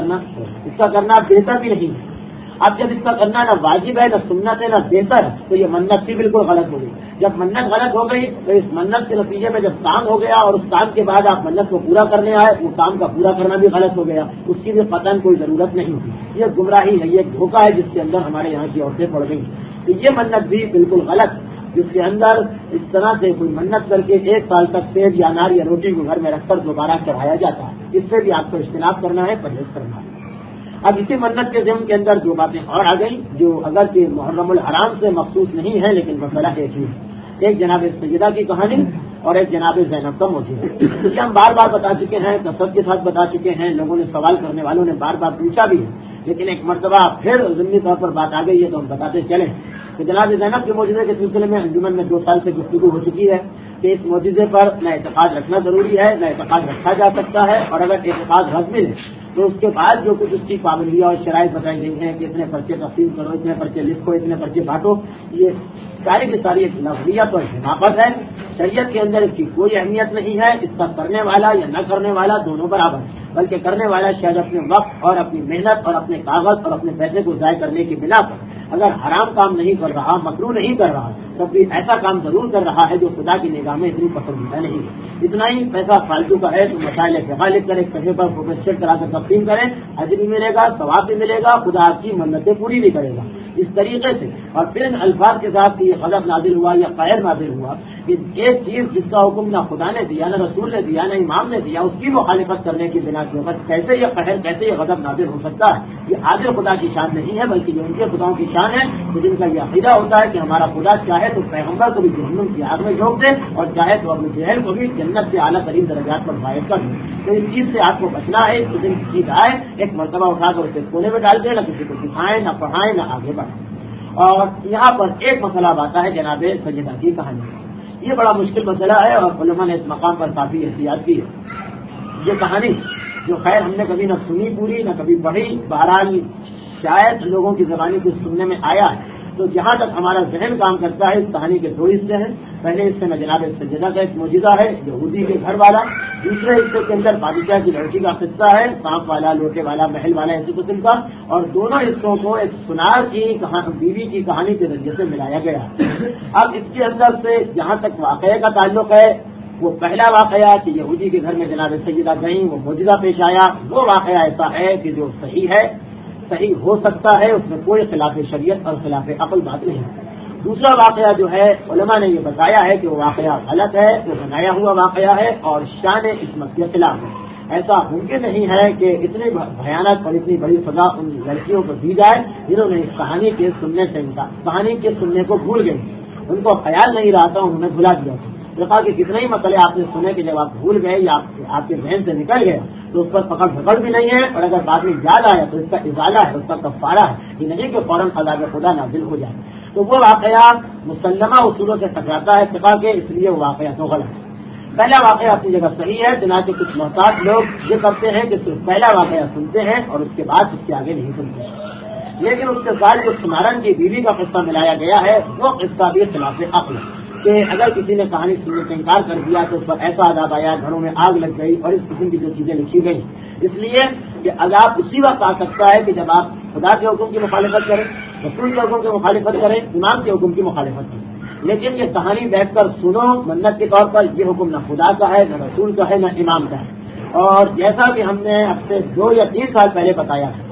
کرنا بہتر بھی نہیں ہے۔ اب جب اس کا کرنا نہ واجب ہے، نہ سنت ہے، نہ بہتر ہے، تو یہ منت بھی بالکل غلط ہو گئی۔ جب منت غلط ہو گئی تو اس منت کے نتیجے میں جب کام ہو گیا اور اس کام کے بعد آپ منت کو پورا کرنے آئے، وہ کام کا پورا کرنا بھی غلط ہو گیا، اس کی بھی قطعاً کوئی ضرورت نہیں تھی۔ یہ گمراہی ہے، یہ دھوکہ ہے جس کے اندر ہمارے یہاں کی عورتیں پڑ گئی۔ تو یہ منت بھی بالکل غلط، جس کے اندر اس طرح سے کوئی منت کر کے 1 سال تک سیب یا انار یا روٹی کو گھر میں رکھ کر دوبارہ چڑھایا جاتا ہے، اس سے بھی آپ کو اجتناب کرنا ہے، پرہیز کرنا ہے۔ اب اسی منت کے ضمن کے اندر دو باتیں اور آ گئیں جو اگرچہ محرم الحرام سے مخصوص نہیں ہے لیکن مسئلہ ایک ہی ہے، ایک جناب سیدہ کی کہانی اور ایک جناب زینب کا موضوع۔ یہ ہم بار بار بتا چکے ہیں، کثرت کے ساتھ بتا چکے ہیں، لوگوں نے سوال کرنے والوں نے بار بار پوچھا بھی ہے، لیکن ایک مرتبہ پھر ضمنی طور پر بات آ گئی ہے تو ہم بتاتے چلیں کہ جناب زینب کے معجزے کے سلسلے میں انجمن میں 2 سال سے گفتگو ہو چکی ہے کہ اس معجزے پر نہ اعتقاد رکھنا ضروری ہے، نہ اعتقاد رکھا جا سکتا ہے، اور اگر اعتقاد رکھ بھی لے تو اس کے بعد جو کچھ اس کی پابندیاں اور شرائط بتائی گئی ہیں کہ اتنے پرچے تقسیم کرو، اتنے پرچے لکھو، اتنے پرچے بانٹو، یہ ساری کی ساری ایک لفظیت اور حماقت ہے۔ شریعت کے اندر اس کی کوئی اہمیت نہیں ہے، اس کا کرنے والا یا نہ کرنے والا دونوں برابر، بلکہ کرنے والا شاید اپنے وقت اور اپنی محنت اور اپنے کاغذ اور اپنے پیسے کو ضائع کرنے کی بنا پر اگر حرام کام نہیں کر رہا، مکروہ نہیں کر رہا، تب بھی ایسا کام ضرور کر رہا ہے جو خدا کی نگاہ میں اتنی پسندیدہ نہیں ہے۔ اتنا ہی پیسہ فالتو کا ہے تو مسائل فقہ لکھ کر ایک صفحے پر فوٹوسٹیٹ کرا کر تقسیم کریں، اجر بھی ملے گا، ثواب بھی ملے گا، خدا آپ کی منتیں پوری بھی کرے گا اس طریقے سے۔ اور پھر ان الفاظ کے ساتھ کہ یہ غضب نازل ہوا یا قہر نازل ہوا، کہ ایک چیز جس کا حکم نہ خدا نے دیا، نہ رسول نے دیا، نہ امام نے دیا، اس کی مخالفت کرنے کی بنا کے اوپر کیسے یہ قہر، کیسے یہ غضب نازل ہو سکتا ہے؟ یہ عادل خدا کی شان نہیں ہے، بلکہ یہ ان کے خداؤں کی شان ہے کہ جن کا یہ عقیدہ ہوتا ہے کہ ہمارا خدا چاہے تو پیغمبر کو بھی جہنم کی آگ میں جھونک دے اور چاہے تو ابو جہل کو بھی جنت سے اعلیٰ ترین درجات پر فائد کر دے۔ تو اس چیز سے آپ کو بچنا ہے، اس دن چیز آئے ایک مرتبہ اٹھا کر اسے کونے میں ڈال دیں، نہ کسی کو سکھائیں، نہ پڑھائیں، نہ آگے بڑھائیں۔ اور یہاں پر ایک مسئلہ آتا ہے جناب سیدہ کی کہانی، یہ بڑا مشکل مسئلہ ہے اور علماء نے اس مقام پر کافی احتیاط کی ہے۔ یہ کہانی جو خیر ہم نے کبھی نہ سنی پوری نہ کبھی پڑھی، بہرحال شاید لوگوں کی زبانی کو سننے میں آیا ہے، تو جہاں تک ہمارا ذہن کام کرتا ہے اس کہانی کے 2 حصے ہیں۔ پہلے حصے میں جناب سیدہ کا ایک معجزہ ہے یہودی کے گھر والا، دوسرے حصے کے اندر بادشاہ کی لڑکی کا قصہ ہے، سانپ والا، لوٹے والا، محل والا، اسی قسم کا، اور دونوں حصوں کو ایک سنار کی بیوی کی کہانی کے ذریعے سے ملایا گیا۔ اب اس کے اندر سے جہاں تک واقعے کا تعلق ہے، وہ پہلا واقعہ کہ یہودی کے گھر میں جناب سیدہ گئیں، وہ معجزہ پیش آیا، وہ واقعہ ایسا ہے کہ جو صحیح ہے، صحیح ہو سکتا ہے، اس میں کوئی خلاف شریعت اور خلاف عقل بات نہیں۔ دوسرا واقعہ جو ہے علماء نے یہ بتایا ہے کہ وہ واقعہ غلط ہے، وہ بنایا ہوا واقعہ ہے اور شان عصمت کے خلاف ہے۔ ایسا ممکن نہیں ہے کہ اتنی بھیانک اور اتنی بڑی سزا ان لڑکیوں کو دی جائے جنہوں نے اس کہانی کے سننے سے کہانی کے سننے کو بھول گئی، ان کو خیال نہیں رہا تھا، انہوں نے بھلا دیا تھا۔ کہا کہ کتنے ہی مسئلے آپ نے سنے کہ جب آپ بھول گئے یا آپ کے ذہن سے نکل گئے تو اس پر پکڑ دھکڑ بھی نہیں ہے، اور اگر بعد میں یاد آیا تو اس کا ازالہ ہے، اس کا کفارہ ہے، یہ نہیں کہ فوراً عذاب خدا نازل ہو جائے۔ تو وہ واقعہ مسلمہ اصولوں سے ٹکراتا ہے فقہ کے، اس لیے وہ واقعہ تو غلط ہے۔ پہلا واقعہ اپنی جگہ صحیح ہے، چنانچہ کچھ محتاط لوگ یہ کرتے ہیں کہ صرف پہلا واقعہ سنتے ہیں اور اس کے بعد اس کے آگے نہیں سنتے، لیکن اس کے ساتھ جو سمارن کی بیوی کا قصہ ملایا گیا ہے وہ قصہ بھی خلاف عقل ہے کہ اگر کسی نے کہانی سننے سے انکار کر دیا تو اس پر ایسا عذاب آیا، گھروں میں آگ لگ گئی، اور اس قسم کی جو چیزیں لکھی گئی، اس لیے کہ عذاب اسی وقت آ سکتا ہے کہ جب آپ خدا کے حکم کی مخالفت کریں، رسول کے حکم کی مخالفت کریں، امام کے حکم کی مخالفت کریں۔ لیکن یہ کہانی بیٹھ کر سنو منت کے طور پر، یہ حکم نہ خدا کا ہے، نہ رسول کا ہے، نہ امام کا ہے۔ اور جیسا کہ ہم نے اب سے 2 یا 3 سال پہلے بتایا ہے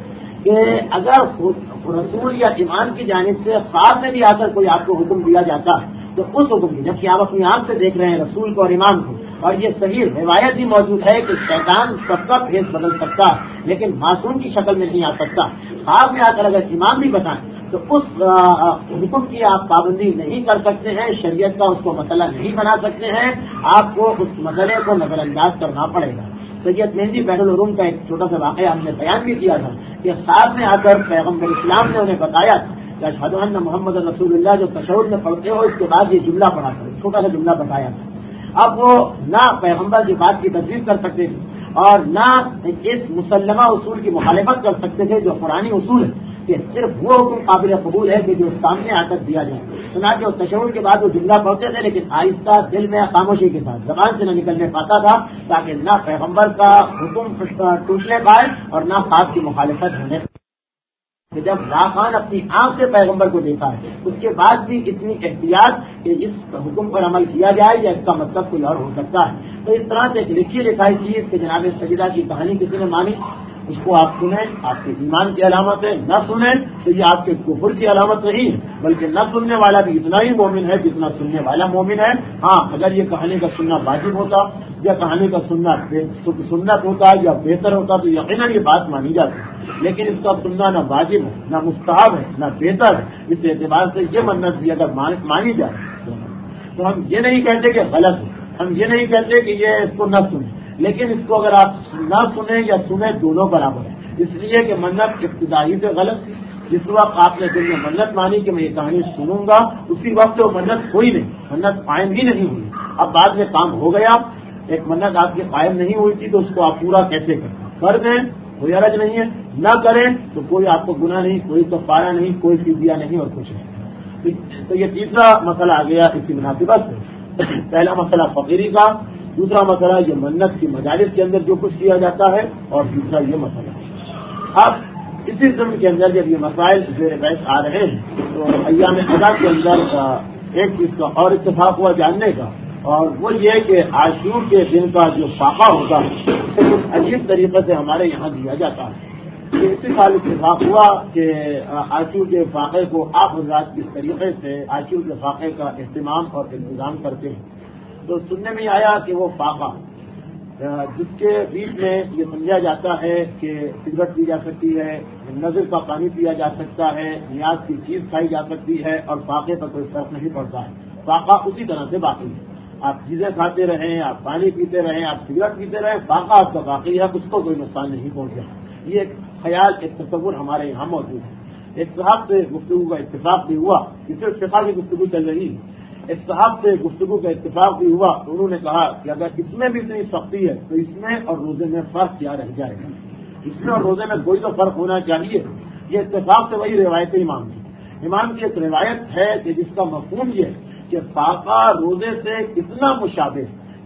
کہ اگر رسول یا ایمان کی جانب سے خواب میں بھی آ کر کوئی آپ کو حکم دیا جاتا ہے تو اس حکم کی، جبکہ آپ اپنی آنکھ سے دیکھ رہے ہیں رسول کو اور ایمان کو، اور یہ صحیح روایت بھی موجود ہے کہ شیطان سب کا بھیس بدل سکتا ہے لیکن معصوم کی شکل میں نہیں آ سکتا، خواب میں آ کر اگر ایمان بھی بتائیں تو اس حکم کی آپ پابندی نہیں کر سکتے ہیں، شریعت کا اس کو مسئلہ نہیں بنا سکتے ہیں، آپ کو اس مسئلے کو نظر انداز کرنا پڑے گا۔ سید مہندی بین العلوم کا ایک چھوٹا سا واقعہ ہم نے بیان بھی کیا تھا کہ خواب میں آ کر پیغمبر اسلام نے انہیں بتایا کہ اشہد ان محمد رسول اللہ جو تشہد میں پڑھتے ہو اس کے بعد یہ جملہ پڑھا کر چھوٹا سا جملہ بتایا تھا۔ اب وہ نہ پیغمبر کی بات کی تصدیق کر سکتے تھے اور نہ اس مسلمہ اصول کی مخالفت کر سکتے تھے جو قرآنی اصول ہے کہ صرف وہ حکم قابل قبول ہے کہ جو سامنے آ کر دیا جائے۔ سنا کہ تشہد کے بعد وہ جملہ پڑھتے تھے لیکن آہستہ دل میں خاموشی کے ساتھ زبان سے نہ نکلنے پاتا تھا تاکہ نہ پیغمبر کا حکم ٹوٹنے پائے اور نہ خواب کی مخالفت ہونے پائے۔ کہ جب راخان اپنی آنکھ سے پیغمبر کو دیکھا ہے اس کے بعد بھی اتنی احتیاط کہ اس حکم پر عمل کیا جائے یا اس کا مطلب کوئی اور ہو سکتا ہے۔ تو اس طرح سے ایک لکھی لکھائی چیز کہ جناب سجدہ کی کہانی کسی نے مانی، اس کو آپ سنیں آپ کے ایمان کی علامت ہے، نہ سنیں تو یہ آپ کے کفر کی علامت نہیں ہے، بلکہ نہ سننے والا بھی اتنا ہی مومن ہے جتنا سننے والا مومن ہے۔ ہاں اگر یہ کہانی کا سننا واجب ہوتا یا کہانی کا سننا سنت ہوتا یا بہتر ہوتا تو یقیناً یہ بات مانی جاتی، لیکن اس کا سننا نہ واجب ہے نہ مستحب ہے نہ بہتر ہے۔ اس اعتبار سے یہ منت بھی اگر مانی جائے تو ہم یہ نہیں کہتے کہ غلط ہے، ہم یہ نہیں کہتے کہ یہ اس کو نہ سنیں، لیکن اس کو اگر آپ نہ سنیں یا سنیں دونوں برابر ہے، اس لیے کہ منت ابتدائی سے غلط ہے۔ جس وقت آپ نے دل میں منت مانی کہ میں یہ کہانی سنوں گا اسی وقت وہ منت ہوئی نہیں، منت قائم ہی نہیں ہوئی۔ اب بعد میں کام ہو گیا، ایک منت آپ کی قائم نہیں ہوئی تھی تو اس کو آپ پورا کیسے کریں؟ کر دیں کوئی حرج نہیں ہے، نہ کریں تو کوئی آپ کو گناہ نہیں، کوئی کفارہ نہیں، کوئی فدیہ نہیں اور کچھ نہیں۔ تو یہ تیسرا مسئلہ آ گیا اسی مناسبت سے۔ پہلا مسئلہ فقیری کا، دوسرا مسئلہ یہ منت کی مجالس کے اندر جو کچھ کیا جاتا ہے، اور تیسرا یہ مسئلہ۔ اب اسی ضمن کے اندر جب یہ مسائل زیر بحث آ رہے ہیں تو ایام ادا کے اندر ایک چیز کا اور اتفاق ہوا جاننے کا، اور وہ یہ کہ عاشور کے دن کا جو فاقہ ہوتا ہے اسے کچھ عجیب طریقے سے ہمارے یہاں دیا جاتا ہے۔ یہ اسی سال اتفاق ہوا کہ عاشور کے فاقے کو آپ حضرات کس طریقے سے عاشور کے فاقے کا اہتمام اور انتظام کرتے ہیں۔ تو سننے میں آیا کہ وہ فاقہ جس کے بیچ میں یہ سمجھا جاتا ہے کہ سگریٹ پی جا سکتی ہے، نظر کا پانی پیا جا سکتا ہے، نیاز کی چیز کھائی جا سکتی ہے، اور فاقے پر کوئی فرق نہیں پڑتا ہے، فاقہ اسی طرح سے باقی ہے۔ آپ چیزیں کھاتے رہیں، آپ پانی پیتے رہیں، آپ سگریٹ پیتے رہیں، فاقہ آپ کا باقی ہے، اس کو کوئی نقصان نہیں پہنچا۔ یہ ایک خیال، ایک تصور ہمارے یہاں موجود ہے۔ ایک صاحب سے گفتگو کا اتفاق بھی ہوا، اس سے اتفاق کی گفتگو چل رہی ہے، ایک صاحب سے گفتگو کا اتفاق بھی ہوا تو انہوں نے کہا کہ اگر اس میں بھی اتنی سختی ہے تو اس میں اور روزے میں فرق کیا رہ جائے گا؟ اس میں اور روزے میں کوئی تو فرق ہونا چاہیے۔ یہ اتفاق سے وہی روایت امام کی، امام کی ایک روایت ہے کہ جس کا مفہوم یہ ہے کہ فاقہ روزے سے اتنا مشابہ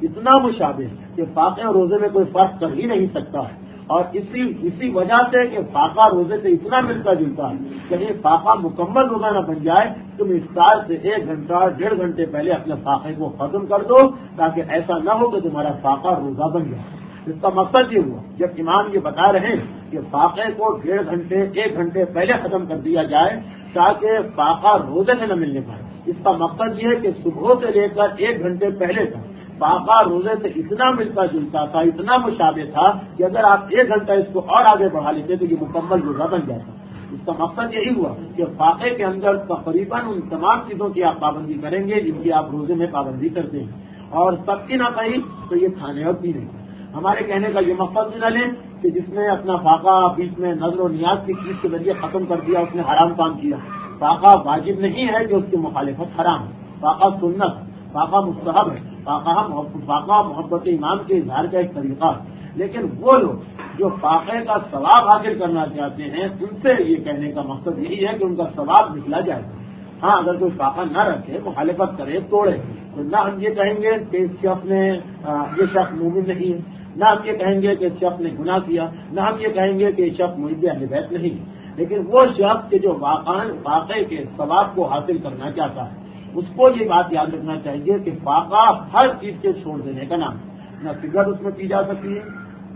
کہ فاقہ اور روزے میں کوئی فرق کر ہی نہیں سکتا ہے، اور اسی وجہ سے کہ فاقہ روزے سے اتنا ملتا جلتا ہے کہ فاقہ مکمل روزہ نہ بن جائے تم افطار سے 1 گھنٹہ 1.5 گھنٹے پہلے اپنے فاقے کو ختم کر دو تاکہ ایسا نہ ہو کہ تمہارا فاقہ روزہ بن جائے۔ اس کا مقصد یہ ہوا جب امام یہ بتا رہے ہیں کہ فاقے کو 1.5 گھنٹے 1 گھنٹے پہلے ختم کر دیا جائے تاکہ فاقہ روزے سے نہ ملنے پائے، اس کا مقصد یہ ہے کہ صبح سے لے کر 1 گھنٹے پہلے تک فاقہ روزے سے اتنا ملتا جلتا تھا، اتنا مشابہ تھا کہ اگر آپ 1 گھنٹہ اس کو اور آگے بڑھا لیتے تو یہ مکمل روزہ بن جاتا۔ اس کا مقصد یہی ہوا کہ فاقے کے اندر تقریباً ان تمام چیزوں کی آپ پابندی کریں گے جن کی آپ روزے میں پابندی کرتے ہیں، اور سب کی نہ کہیں تو یہ کھانے اور پینے۔ ہمارے کہنے کا یہ مقصد نہ لیں کہ جس نے اپنا فاقہ بیچ میں نظر و نیاز کی چیز کے ذریعے ختم کر دیا اس نے حرام کام کیا۔ فاقہ واجب نہیں ہے کہ اس کی مخالفت حرام ہے، فاقہ سنت، فاقہ مستحب ہے، فاقہ محبت امام کے اظہار کا ایک طریقہ ہے۔ لیکن وہ لوگ جو فاقے کا ثواب حاصل کرنا چاہتے ہیں ان سے یہ کہنے کا مقصد یہی ہے کہ ان کا ثواب نکلا جائے۔ ہاں اگر کوئی فاقہ نہ رکھے، مخالفت کرے، توڑے، تو نہ ہم یہ کہیں گے کہ اس شخص نے یہ شخص مومن نہیں ہے، نہ ہم یہ کہیں گے کہ اس شخص نے گناہ کیا، نہ ہم یہ کہیں گے کہ یہ شخص محب اہل بیت نہیں ہے، لیکن وہ شخص کے جو واقعے کے ثواب کو حاصل کرنا چاہتا ہے اس کو یہ بات یاد رکھنا چاہیے کہ فاقہ ہر چیز کے چھوڑ دینے کا نام ہے۔ نہ سگریٹ اس میں پی جا سکتی ہے،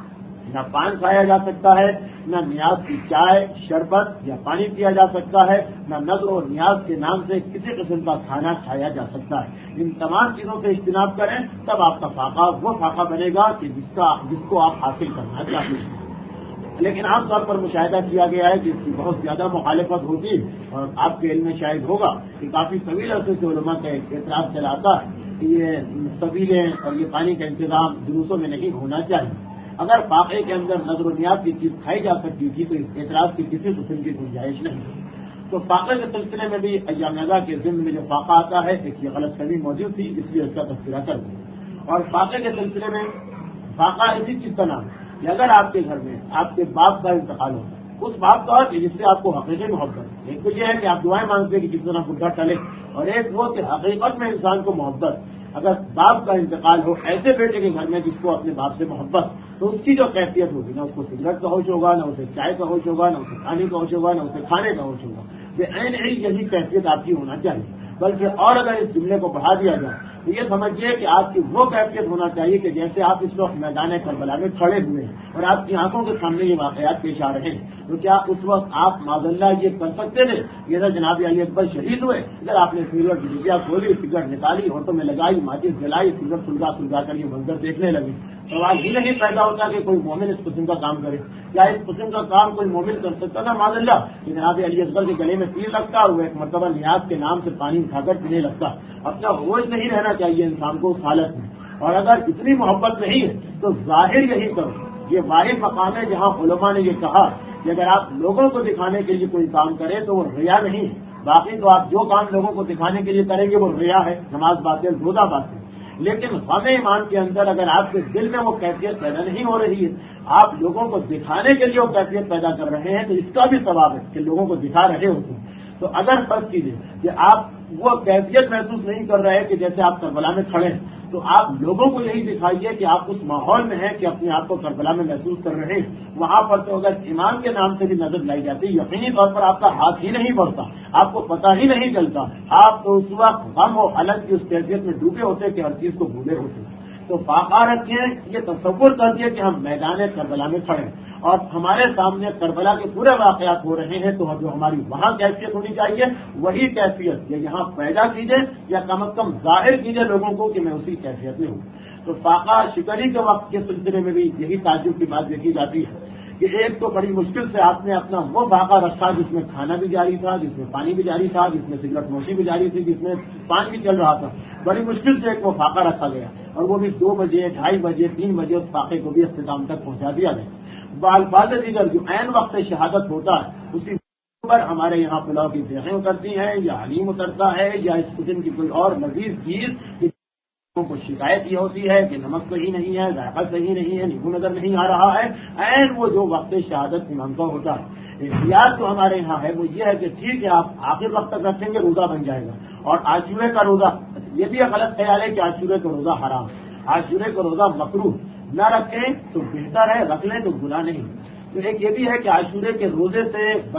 نہ پان کھایا جا سکتا ہے، نہ نیاز کی چائے، شربت یا پانی پیا جا سکتا ہے، نہ نذر و نیاز کے نام سے کسی قسم کا کھانا کھایا جا سکتا ہے۔ ان تمام چیزوں سے اجتناب کریں، تب آپ کا فاقہ وہ فاقہ بنے گا کہ جس کو آپ حاصل کرنا چاہتے ہیں۔ لیکن عام طور پر مشاہدہ کیا گیا ہے کہ اس کی بہت زیادہ مخالفت ہوتی ہے، اور آپ کے علم میں شاید ہوگا کہ کافی طویل عرصے سے علماء کا اعتراض چلاتا ہے کہ یہ سبیلیں اور یہ پانی کا انتظام جلوسوں میں نہیں ہونا چاہیے۔ اگر فاقے کے اندر نذر و نیاز کی چیز کھائی جا سکتی تھی تو اس اعتراض کی کسی قسم کی گنجائش نہیں۔ تو فاقے کے سلسلے میں بھی ایام ازا کے ضمن میں جو فاقہ آتا ہے، ایک یہ غلط فہمی موجود تھی، اس لیے اس کا تذکرہ کر دیا۔ اور فاقے کے سلسلے میں فاقہ اسی چیز کا نام ہے کہ اگر آپ کے گھر میں آپ کے باپ کا انتقال ہو، اس باپ کا کہ جس سے آپ کو حقیقی محبت ہے، ایک تو یہ ہے کہ آپ دعائیں مانگتے کہ کس طرح بڈھا ٹلے، اور ایک وہ کہ حقیقت میں انسان کو محبت، اگر باپ کا انتقال ہو ایسے بیٹے کے گھر میں جس کو اپنے باپ سے محبت، تو اس کی جو کیفیت ہوگی، نہ اس کو سگریٹ کا ہوش ہوگا، نہ اسے چائے کا ہوش ہوگا، نہ اسے کھانے کا ہوش ہوگا، نہ اسے کھانے کا ہوش ہوگا۔ عین یہی کیفیت آپ کی ہونا چاہیے۔ بلکہ اور اگر اس جملے کو بڑھا دیا جائے تو یہ سمجھیے کہ آپ کی وہ کیفیت ہونا چاہیے کہ جیسے آپ اس وقت میدان کربلا میں کھڑے ہوئے ہیں اور آپ کی آنکھوں کے سامنے یہ واقعات پیش آ رہے ہیں، تو کیا اس وقت آپ معاذ اللہ یہ کر سکتے تھے؟ یہ جناب علی اکبر شہید ہوئے، اگر آپ نے سگریٹ کی ڈبیا کھولی، سگریٹ نکالی، ہونٹوں میں لگائی، ماچس جلائی، سگریٹ سلگا کر یہ منظر دیکھنے لگے، سوال ہی نہیں پیدا ہوتا کہ کوئی مومن اس قسم کا کام کرے۔ کیا اس قسم کا کام کوئی مومن کر سکتا نا؟ معاذ اللہ کہ جناب علی اکبر کے گلے میں تیر لگتا ہوا ایک مرتبہ نیاز کے نام سے پانی اٹھا کر پینے لگتا۔ اپنا ہوش نہیں رہنا چاہیے انسان کو اس حالت میں، اور اگر اتنی محبت نہیں ہے تو ظاہر یہی کرو۔ یہ واحد مقام ہے جہاں علماء نے یہ کہا کہ اگر آپ لوگوں کو دکھانے کے لیے کوئی کام کریں تو وہ ریا نہیں ہے، باقی تو آپ جو کام لوگوں کو دکھانے کے لیے کریں گے وہ ریا ہے، نماز باطل، روزہ باطل۔ لیکن غم ایمان کے اندر اگر آپ کے دل میں وہ کیفیت پیدا نہیں ہو رہی ہے، آپ لوگوں کو دکھانے کے لیے وہ کیفیت پیدا کر رہے ہیں، تو اس کا بھی ثواب ہے کہ لوگوں کو دکھا رہے ہوتے ہیں۔ تو اگر فرض کیجیے کہ آپ وہ کیفیت محسوس نہیں کر رہے کہ جیسے آپ کربلا میں کھڑے ہیں، تو آپ لوگوں کو یہی دکھائیے کہ آپ اس ماحول میں ہیں کہ اپنے آپ کو کربلا میں محسوس کر رہے ہیں۔ وہاں پر تو اگر ایمان کے نام سے بھی نظر لائی جاتی، یقینی طور پر آپ کا ہاتھ ہی نہیں بڑھتا، آپ کو پتہ ہی نہیں چلتا، آپ تو اس وقت غم و حالت کی اس کیفیت میں ڈوبے ہوتے کہ ہر چیز کو بھولے ہوتے۔ تو فاقہ رکھیں، یہ تصور کریے کہ ہم میدان کربلا میں کھڑے اور ہمارے سامنے کربلا کے پورے واقعات ہو رہے ہیں، تو جو ہماری وہاں کیفیت ہونی چاہیے وہی کیفیت یہ یہاں پیدا کیجیے، یا کم از کم ظاہر کیجیے لوگوں کو کہ میں اسی کیفیت میں ہوں۔ تو فاقہ شکری کے وقت کے سلسلے میں بھی یہی تعجب کی بات دیکھی جاتی ہے کہ ایک تو بڑی مشکل سے آپ نے اپنا وہ فاقہ رکھا جس میں کھانا بھی جاری تھا، جس میں پانی بھی جاری تھا، جس میں سگریٹ نوشی بھی جاری تھی، جس میں پان بھی چل رہا تھا، بڑی مشکل سے ایک وہ فاقہ رکھا گیا، اور وہ بھی 2 بجے، 2:30 بجے، 3 بجے اس فاقے کو بھی اختتام تک پہنچا دیا گیا۔ بالفاظ دیگر جو عین وقت شہادت ہوتا ہے اسی پر ہمارے یہاں پلاؤ کی دیہیں اترتی ہیں، یا حلیم اترتا ہے، یا اس قسم کی کوئی اور مزید چیز کو شکایت یہ ہوتی ہے کہ نمک صحیح نہیں ہے، ذائقہ صحیح نہیں ہے، نیبو نظر نہیں آ رہا ہے، عین وہ جو وقت شہادت امام کا ہوتا ہے۔ احتیاط جو ہمارے یہاں ہے وہ یہ ہے کہ ٹھیک ہے آپ آخر وقت تک رکھیں گے روزہ بن جائے گا، اور عاشورے کا روزہ، یہ بھی ایک غلط خیال ہے کہ عاشورے کا روزہ حرام، عاشورے کا روزہ مکروہ، نہ رکھیں تو بہتر ہے، رکھ لیں تو گناہ نہیں۔ تو ایک یہ بھی ہے کہ عاشورے کے روزے سے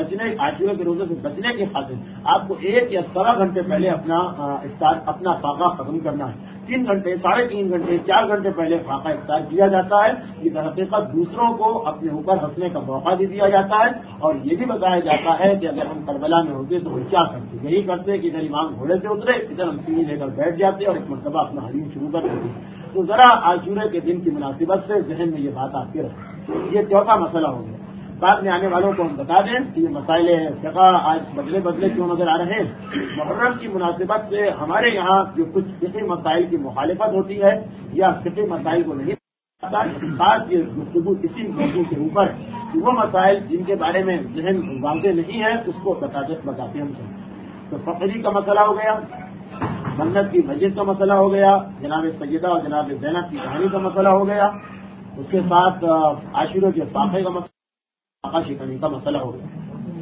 بچنے کی خاطر آپ کو 1 یا 1.25 گھنٹے پہلے اپنا فاقہ ختم کرنا ہے۔ 3 گھنٹے، 3.5 گھنٹے، 4 گھنٹے پہلے فاقہ افطار کیا جاتا ہے۔ یہ در حقیقت دوسروں کو اپنے اوپر ہنسنے کا موقع بھی دیا جاتا ہے، اور یہ بھی بتایا جاتا ہے کہ اگر ہم کربلا میں ہوتے تو وہ کیا کرتے، یہی کرتے کہ ادھر امام گھوڑے سے اترے، ادھر ہم سیڑھی لے کر بیٹھ جاتے اور ایک مرتبہ اپنا حلیم شروع کر دیتے۔ تو ذرا عاشورے کے دن کی مناسبت سے ذہن میں یہ بات آتی رہے۔ یہ چوتھا مسئلہ ہو گیا۔ بعد میں آنے والوں کو ہم بتا دیں کہ یہ مسائل فقہ آج بدلے کیوں نظر آ رہے ہیں۔ محرم کی مناسبت سے ہمارے یہاں جو کچھ فقہی مسائل کی مخالفت ہوتی ہے یا فقہی مسائل کو نہیں خاص یہ گفتگو اسی موضوع کے اوپر کہ وہ مسائل جن کے بارے میں ذہن واضح نہیں ہے اس کو بتاتے ہم سے۔ تو فقری کا مسئلہ ہو گیا، منت کی مسجد کا مسئلہ ہو گیا، جناب سیدہ اور جناب زینب کی کہانی کا مسئلہ ہو گیا، اس کے ساتھ عاشورے کے فاقے کا مسئلہ، فاقہ شکنی کا مسئلہ ہو گیا۔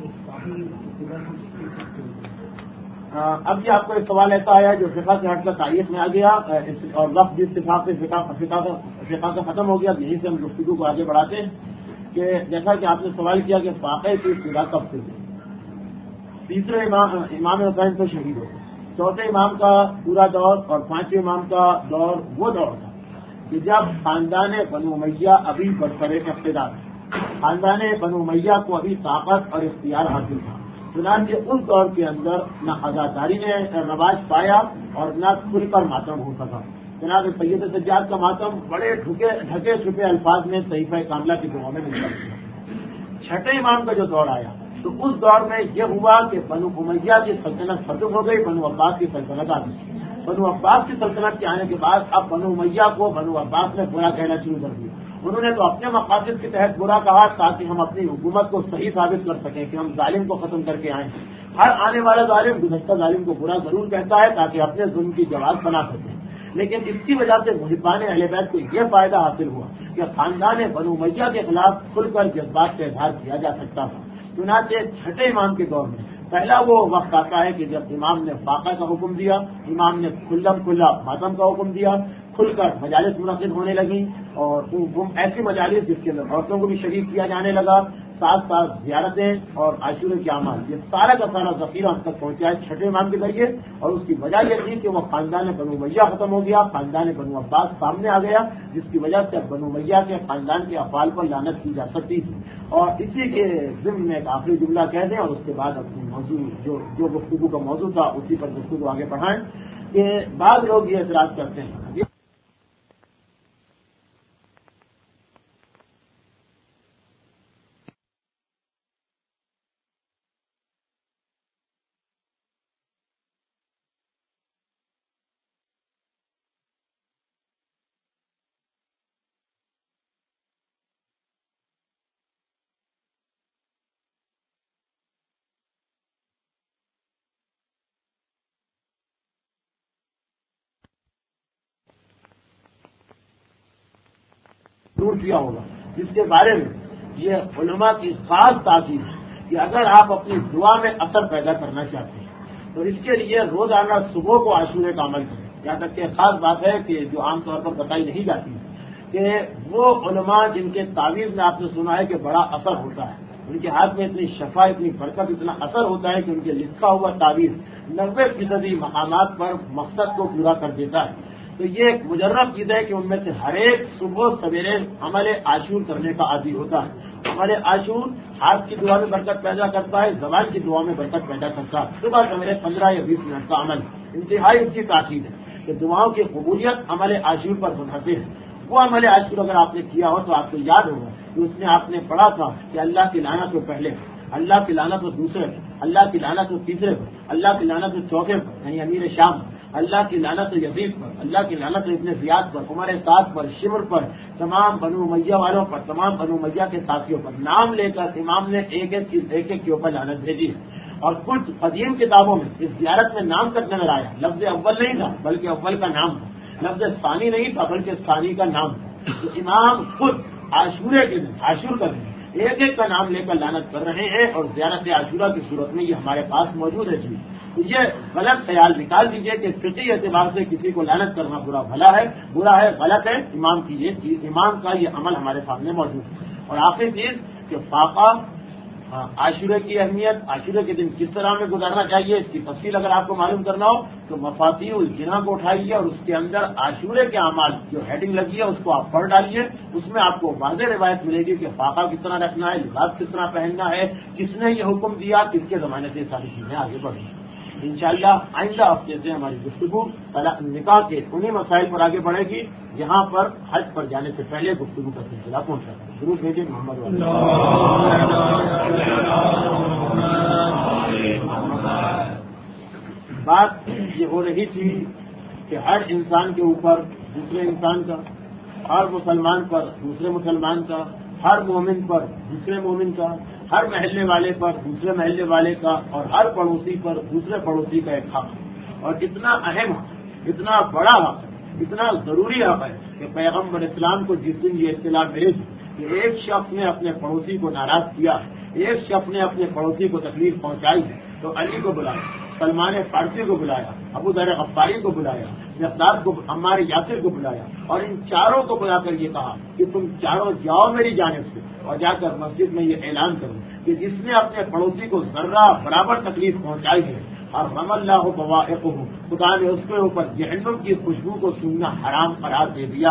اب یہ آپ کو ایک سوال ایسا آیا جو فقہ سے ہٹ کر تاریخ میں آ گیا اور وقت جس اتفاق سے فقہ کا ختم ہو گیا، یہیں سے ہم گفتگو کو آگے بڑھاتے ہیں کہ جیسا کہ آپ نے سوال کیا کہ فاقے کی ابتدا کب سے ہوئی۔ تیسرے امام حسین تو شہید ہو گئے، چوتھے امام کا پورا دور اور 5ویں امام کا دور وہ دور تھا کہ جب خاندان بنو امیہ ابھی برسر اقتدار، خاندان بنو امیہ کو ابھی طاقت اور اختیار حاصل تھا، چنانچہ اس دور کے اندر نہ عزاداری نے رواج پایا اور نہ کھل کر ماتم ہو سکا۔ جناب سید سجاد کا ماتم بڑے ڈھکے چھپے الفاظ میں صحیفہ کاملہ کی دعا میں ملتا ہے۔ چھٹے امام کا جو دور آیا تو اس دور میں یہ ہوا کہ بنو امیہ کی سلطنت ختم ہو گئی، بنو عباس کی سلطنت آ گئی۔ بنو عباس کی سلطنت کے آنے کے بعد اب بنو امیہ کو بنو عباس نے برا کہنا شروع کر دیا۔ انہوں نے تو اپنے مقاصد کے تحت برا کہا تاکہ ہم اپنی حکومت کو صحیح ثابت کر سکیں کہ ہم ظالم کو ختم کر کے آئیں۔ ہر آنے والا ظالم گزشتہ ظالم کو برا ضرور کہتا ہے تاکہ اپنے ظلم کی جواب بنا سکیں، لیکن اس کی وجہ سے محبان اہل بیت کو یہ فائدہ حاصل ہوا کہ خاندان بنو امیہ کے خلاف کھل کر جذبات کا اظہار کیا جا سکتا تھا۔ چنانچہ چھٹے امام کے دور میں پہلا وہ وقت آتا ہے کہ جب امام نے فاقہ کا حکم دیا، امام نے کھلا ماتم کا حکم دیا، کھل کر مجالس منعقد ہونے لگی اور ایسی مجالس جس کے اندر عورتوں کو بھی شریک کیا جانے لگا، ساتھ ساتھ زیارتیں اور عاشورے کے اعمال، یہ سارا کا سارا ذخیرہ ہم تک پہنچا ہے چھٹے امام کے ذریعے، اور اس کی وجہ یہ تھی کہ وہ خاندان بنو امیہ ختم ہو گیا، خاندان بنو عباس سامنے آ گیا، جس کی وجہ سے بنو امیہ کے خاندان کے افعال پر لعنت کی جا سکتی تھی۔ اور اسی کے ضمن میں ایک آخری جملہ کہہ دیں اور اس کے بعد اپنی موضوع جو گفتگو کا موضوع تھا اسی پر گفتگو آگے بڑھائیں کہ بعض لوگ یہ اعتراض کرتے ہیں ضرور کیا ہوگا، جس کے بارے میں یہ علماء کی خاص تاکید ہے کہ اگر آپ اپنی دعا میں اثر پیدا کرنا چاہتے ہیں تو اس کے لیے روزانہ صبح کو عاشورے کا عمل کریں۔ یہاں تک کہ خاص بات ہے کہ جو عام طور پر بتائی نہیں جاتی کہ وہ علماء جن کے تعویذ میں آپ نے سنا ہے کہ بڑا اثر ہوتا ہے، ان کے ہاتھ میں اتنی شفا، اتنی برکت، اتنا اثر ہوتا ہے کہ ان کے لکھا ہوا تعویذ 90% مقامات پر مقصد کو پورا کر دیتا ہے۔ تو یہ ایک مجرب چیز ہے کہ ان میں سے ہر ایک صبح سویرے عمل عاشور کرنے کا عادی ہوتا ہے۔ عمل عاشور ہاتھ کی دعا میں برکت پیدا کرتا ہے، زبان کی دعا میں برکت پیدا کرتا ہے۔ صبح سویرے 15 یا 20 منٹ کا عمل انتہائی اس کی تاکید ہے کہ دعاؤں کی قبولیت عمل عاشور پر منحصر ہے۔ وہ عمل عاشور اگر آپ نے کیا ہو تو آپ کو یاد ہوگا کہ اس میں آپ نے پڑھا تھا کہ اللہ کی لعنت تو پہلے، اللہ کی لعنت تو دوسرے، اللہ کی لعنت تو تیسرے پر، اللہ کی لعنت تو چوتھے پر یعنی امیر شام، اللہ کی لعنت یزید پر، اللہ کی لعنت ابن زیاد پر، عمر سعد پر، شمر پر، تمام بنو امیہ والوں پر، تمام بنو امیہ کے ساتھیوں پر نام لے کر امام نے ایک ایک کے اوپر لعنت بھیجی ہے۔ اور کچھ قدیم کتابوں میں اس زیارت میں نام تک نظر آیا، لفظ اول نہیں تھا بلکہ اول کا نام تھا، لفظ ثانی نہیں تھا بلکہ ثانی کا نام تھا۔ تو امام خود عاشورے کے دن، عاشور کا دن ایک ایک کا نام لے کر لعنت کر رہے ہیں، اور زیارت عاشورہ کی صورت میں یہ ہمارے پاس موجود ہے۔ جی یہ غلط خیال نکال دیجئے کہ فقہی اعتبار سے کسی کو لعنت کرنا برا ہے، غلط ہے۔ امام کی یہ چیز، امام کا یہ عمل ہمارے سامنے موجود ہے۔ اور آخری چیز کہ فاقہ، عاشورے کی اہمیت، عاشورے کے دن کس طرح میں گزارنا چاہیے، اس کی تفصیل اگر آپ کو معلوم کرنا ہو تو مفاتیح الجناح کو اٹھائیے اور اس کے اندر عاشورے کے اعمال جو ہیڈنگ لگی ہے اس کو آپ پڑھ ڈالیے، اس میں آپ کو واضح روایت ملے گی کہ فاقہ کس طرح رکھنا ہے، لباس کس طرح پہننا ہے، کس نے یہ حکم دیا، کس کے زمانے سے ساری چیزیں آگے بڑھی۔ انشاءاللہ آئندہ ہفتے سے ہماری گفتگو نکاح کے انہی مسائل پر آگے بڑھے گی یہاں پر حج پر جانے سے پہلے گفتگو کا سلسلہ پہنچا ہے۔ ضرور بھیجیں محمد بات یہ ہو رہی تھی کہ ہر انسان کے اوپر دوسرے انسان کا، ہر مسلمان پر دوسرے مسلمان کا، ہر مومن پر دوسرے مومن کا، ہر محلے والے پر دوسرے محلے والے کا، اور ہر پڑوسی پر دوسرے پڑوسی کا ایک حق ہے، اور اتنا اہم حق، اتنا بڑا حق، اتنا ضروری حق ہے کہ پیغمبر اسلام کو جس دن یہ اطلاع ملی کہ ایک شخص نے اپنے پڑوسی کو ناراض کیا ہے، ایک شخص نے اپنے پڑوسی کو تکلیف پہنچائی ہے، تو علی کو بلایا، سلمان فارسی کو بلایا، ابو ذر غفاری کو بلایا، مقداد کو، عمار یاسر کو بلایا، اور ان چاروں کو بلا کر یہ کہا کہ تم چاروں جاؤ میری جانب سے اور جا کر مسجد میں یہ اعلان کرو کہ جس نے اپنے پڑوسی کو ذرہ برابر تکلیف پہنچائی ہے اور رم اللہ بوائقہ، خدا نے اس کے اوپر جہنم کی خوشبو کو سونگنا حرام قرار دے دیا۔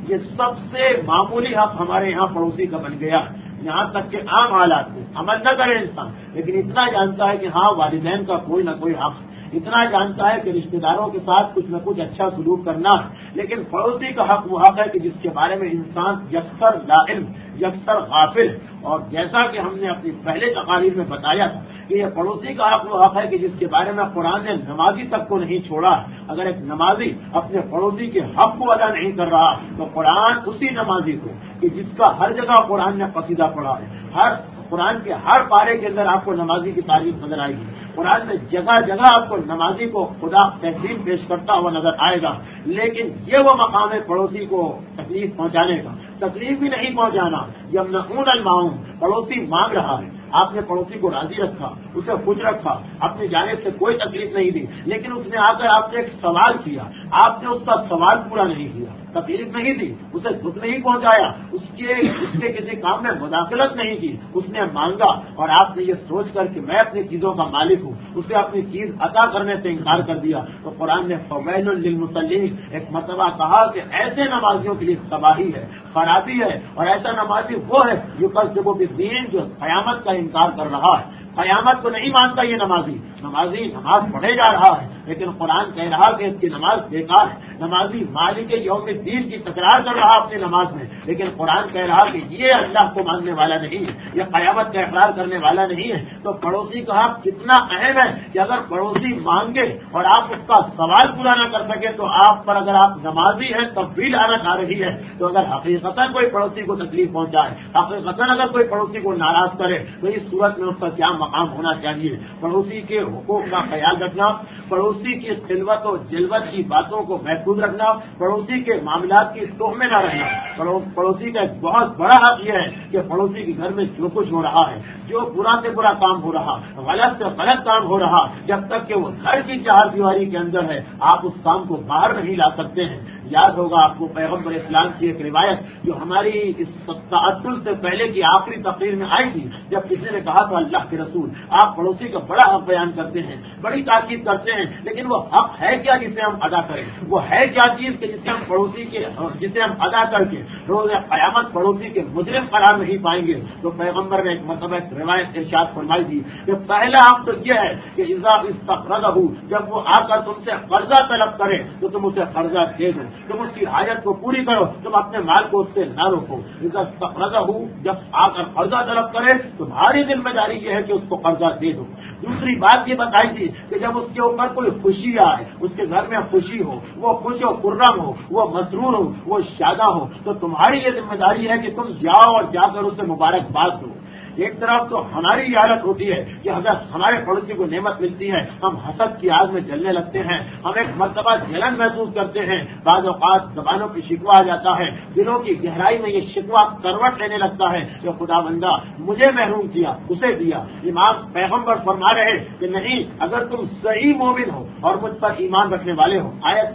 یہ سب سے معمولی حق ہمارے یہاں پڑوسی کا بن گیا، یہاں تک کہ عام حالات میں عمل نہ کرے انسان، لیکن اتنا جانتا ہے کہ ہاں والدین کا کوئی نہ کوئی حق، اتنا جانتا ہے کہ رشتہ داروں کے ساتھ کچھ نہ کچھ اچھا سلوک کرنا ہے، لیکن پڑوسی کا حق وہ حق ہے کہ جس کے بارے میں انسان یکسر لا علم، یکسر غافل، اور جیسا کہ ہم نے اپنی پہلے تقاریر میں بتایا تھا کہ یہ پڑوسی کا حق وہ حق ہے کہ جس کے بارے میں قرآن نے نمازی تک کو نہیں چھوڑا ہے۔ اگر ایک نمازی اپنے پڑوسی کے حق کو ادا نہیں کر رہا تو قرآن اسی نمازی کو، کہ جس کا ہر جگہ قرآن نے قصیدہ پڑھا ہے، قرآن کے ہر پارے کے اندر آپ کو نمازی کی تعریف نظر آئے گی، قرآن میں جگہ جگہ آپ کو نمازی کو خدا تحسین پیش کرتا ہوا نظر آئے گا، لیکن یہ وہ مقام ہے پڑوسی کو تکلیف پہنچانے کا، تکلیف بھی نہیں پہنچانا۔ یمنعون الماعون، پڑوسی مانگ رہا ہے، آپ نے پڑوسی کو راضی رکھا، اسے خوش رکھا، اپنی جانب سے کوئی تکلیف نہیں دی، لیکن اس نے آ کر آپ سے ایک سوال کیا، آپ نے اس کا سوال پورا نہیں کیا، تکلیف نہیں دی، اسے دکھ نہیں پہنچایا، اس کے کسی کام میں مداخلت نہیں کی، اس نے مانگا اور آپ نے یہ سوچ کر کہ میں اپنی چیزوں کا مالک ہوں، اسے اپنی چیز عطا کرنے سے انکار کر دیا، تو قرآن نے فویل للمصلین ایک مرتبہ کہا کہ ایسے نمازیوں کے لیے تباہی ہے، خرابی ہے، اور ایسا نمازی وہ ہے یکذب بالدین، جو قیامت کا انکار کر رہا ہے، قیامت کو نہیں مانتا یہ نمازی نماز پڑھے جا رہا ہے، لیکن قرآن کہہ رہا کہ اس کی نماز بیکار ہے، نمازی مالک یوم الدین کی تکرار کر رہا اپنی نماز میں، لیکن قرآن کہہ رہا کہ یہ اللہ کو ماننے والا نہیں ہے، یہ قیامت کا اقرار کرنے والا نہیں ہے۔ تو پڑوسی کا حق کتنا اہم ہے کہ اگر پڑوسی مانگے اور آپ اس کا سوال پورا نہ کر سکے تو آپ پر، اگر آپ نمازی ہیں تب بھی لعنت آ رہی ہے، تو اگر حقیقتاً کوئی پڑوسی کو تکلیف پہنچائے، حقیقتاً اگر کوئی پڑوسی کو ناراض کرے تو اس صورت میں اس کا کیا مقام ہونا چاہیے۔ پڑوسی کے حقوق کا خیال رکھنا، پڑوسی کی خلوت و جلوت کی باتوں کو محفوظ رکھنا، پڑوسی کے معاملات کی توہ میں نہ رہنا۔ پڑوسی کا ایک بہت بڑا حق یہ ہے کہ پڑوسی کے گھر میں جو کچھ ہو رہا ہے، جو برا سے برا کام ہو رہا، غلط سے غلط کام ہو رہا، جب تک کہ وہ گھر کی چار دیواری کے اندر ہے آپ اس کام کو باہر نہیں لا سکتے ہیں۔ یاد ہوگا آپ کو پیغمبر اسلام کی ایک روایت جو ہماری اس تعطل سے پہلے کی آخری تقریر میں آئی تھی، جب کسی نے کہا تو اللہ کے رسول آپ پڑوسی کا بڑا حق بیان کرتے ہیں، بڑی تاکید کرتے ہیں، لیکن وہ حق ہے کیا جسے ہم ادا کریں؟ وہ ہے کیا چیز کہ جسے ہم پڑوسی کے جسے ہم ادا کر کے روز قیامت پڑوسی کے مجرم قرار نہیں پائیں گے؟ تو پیغمبر نے ایک مرتبہ روایت ارشاد فرمائی تھی کہ پہلا حق تو یہ ہے کہ اذا استقرضہ، جب وہ آ کر تم سے قرضہ طلب کرے تو تم اسے قرضہ دے دو، تم اس کی حاجت کو پوری کرو، تم اپنے مال کو اس سے نہ روکو۔ اذا استقرضہ، جب آ کر قرضہ طلب کرے تمہاری ذمہ داری یہ ہے کہ اس کو قرضہ دے دو۔ دوسری بات یہ بتائی تھی کہ جب اس کے اوپر کوئی خوشی آئے، اس کے گھر میں خوشی ہو، وہ خوش و خرم ہو، وہ مسرور ہو، وہ شادہ ہو، تو تمہاری یہ ذمہ داری ہے کہ تم جاؤ اور جا کر اسے مبارکباد دو۔ ایک طرف تو ہماری یہ حالت ہوتی ہے کہ اگر ہمارے پڑوسی کو نعمت ملتی ہے ہم حسد کی آگ میں جلنے لگتے ہیں، ہم ایک مرتبہ جلن محسوس کرتے ہیں، بعض اوقات زبانوں کی شکوہ آ جاتا ہے، دلوں کی گہرائی میں یہ شکوہ کروٹ لینے لگتا ہے کہ خدا بندہ مجھے محروم کیا، اسے دیا۔ امام پیغمبر فرما رہے کہ نہیں، اگر تم صحیح مومن ہو اور مجھ پر ایمان رکھنے والے ہو،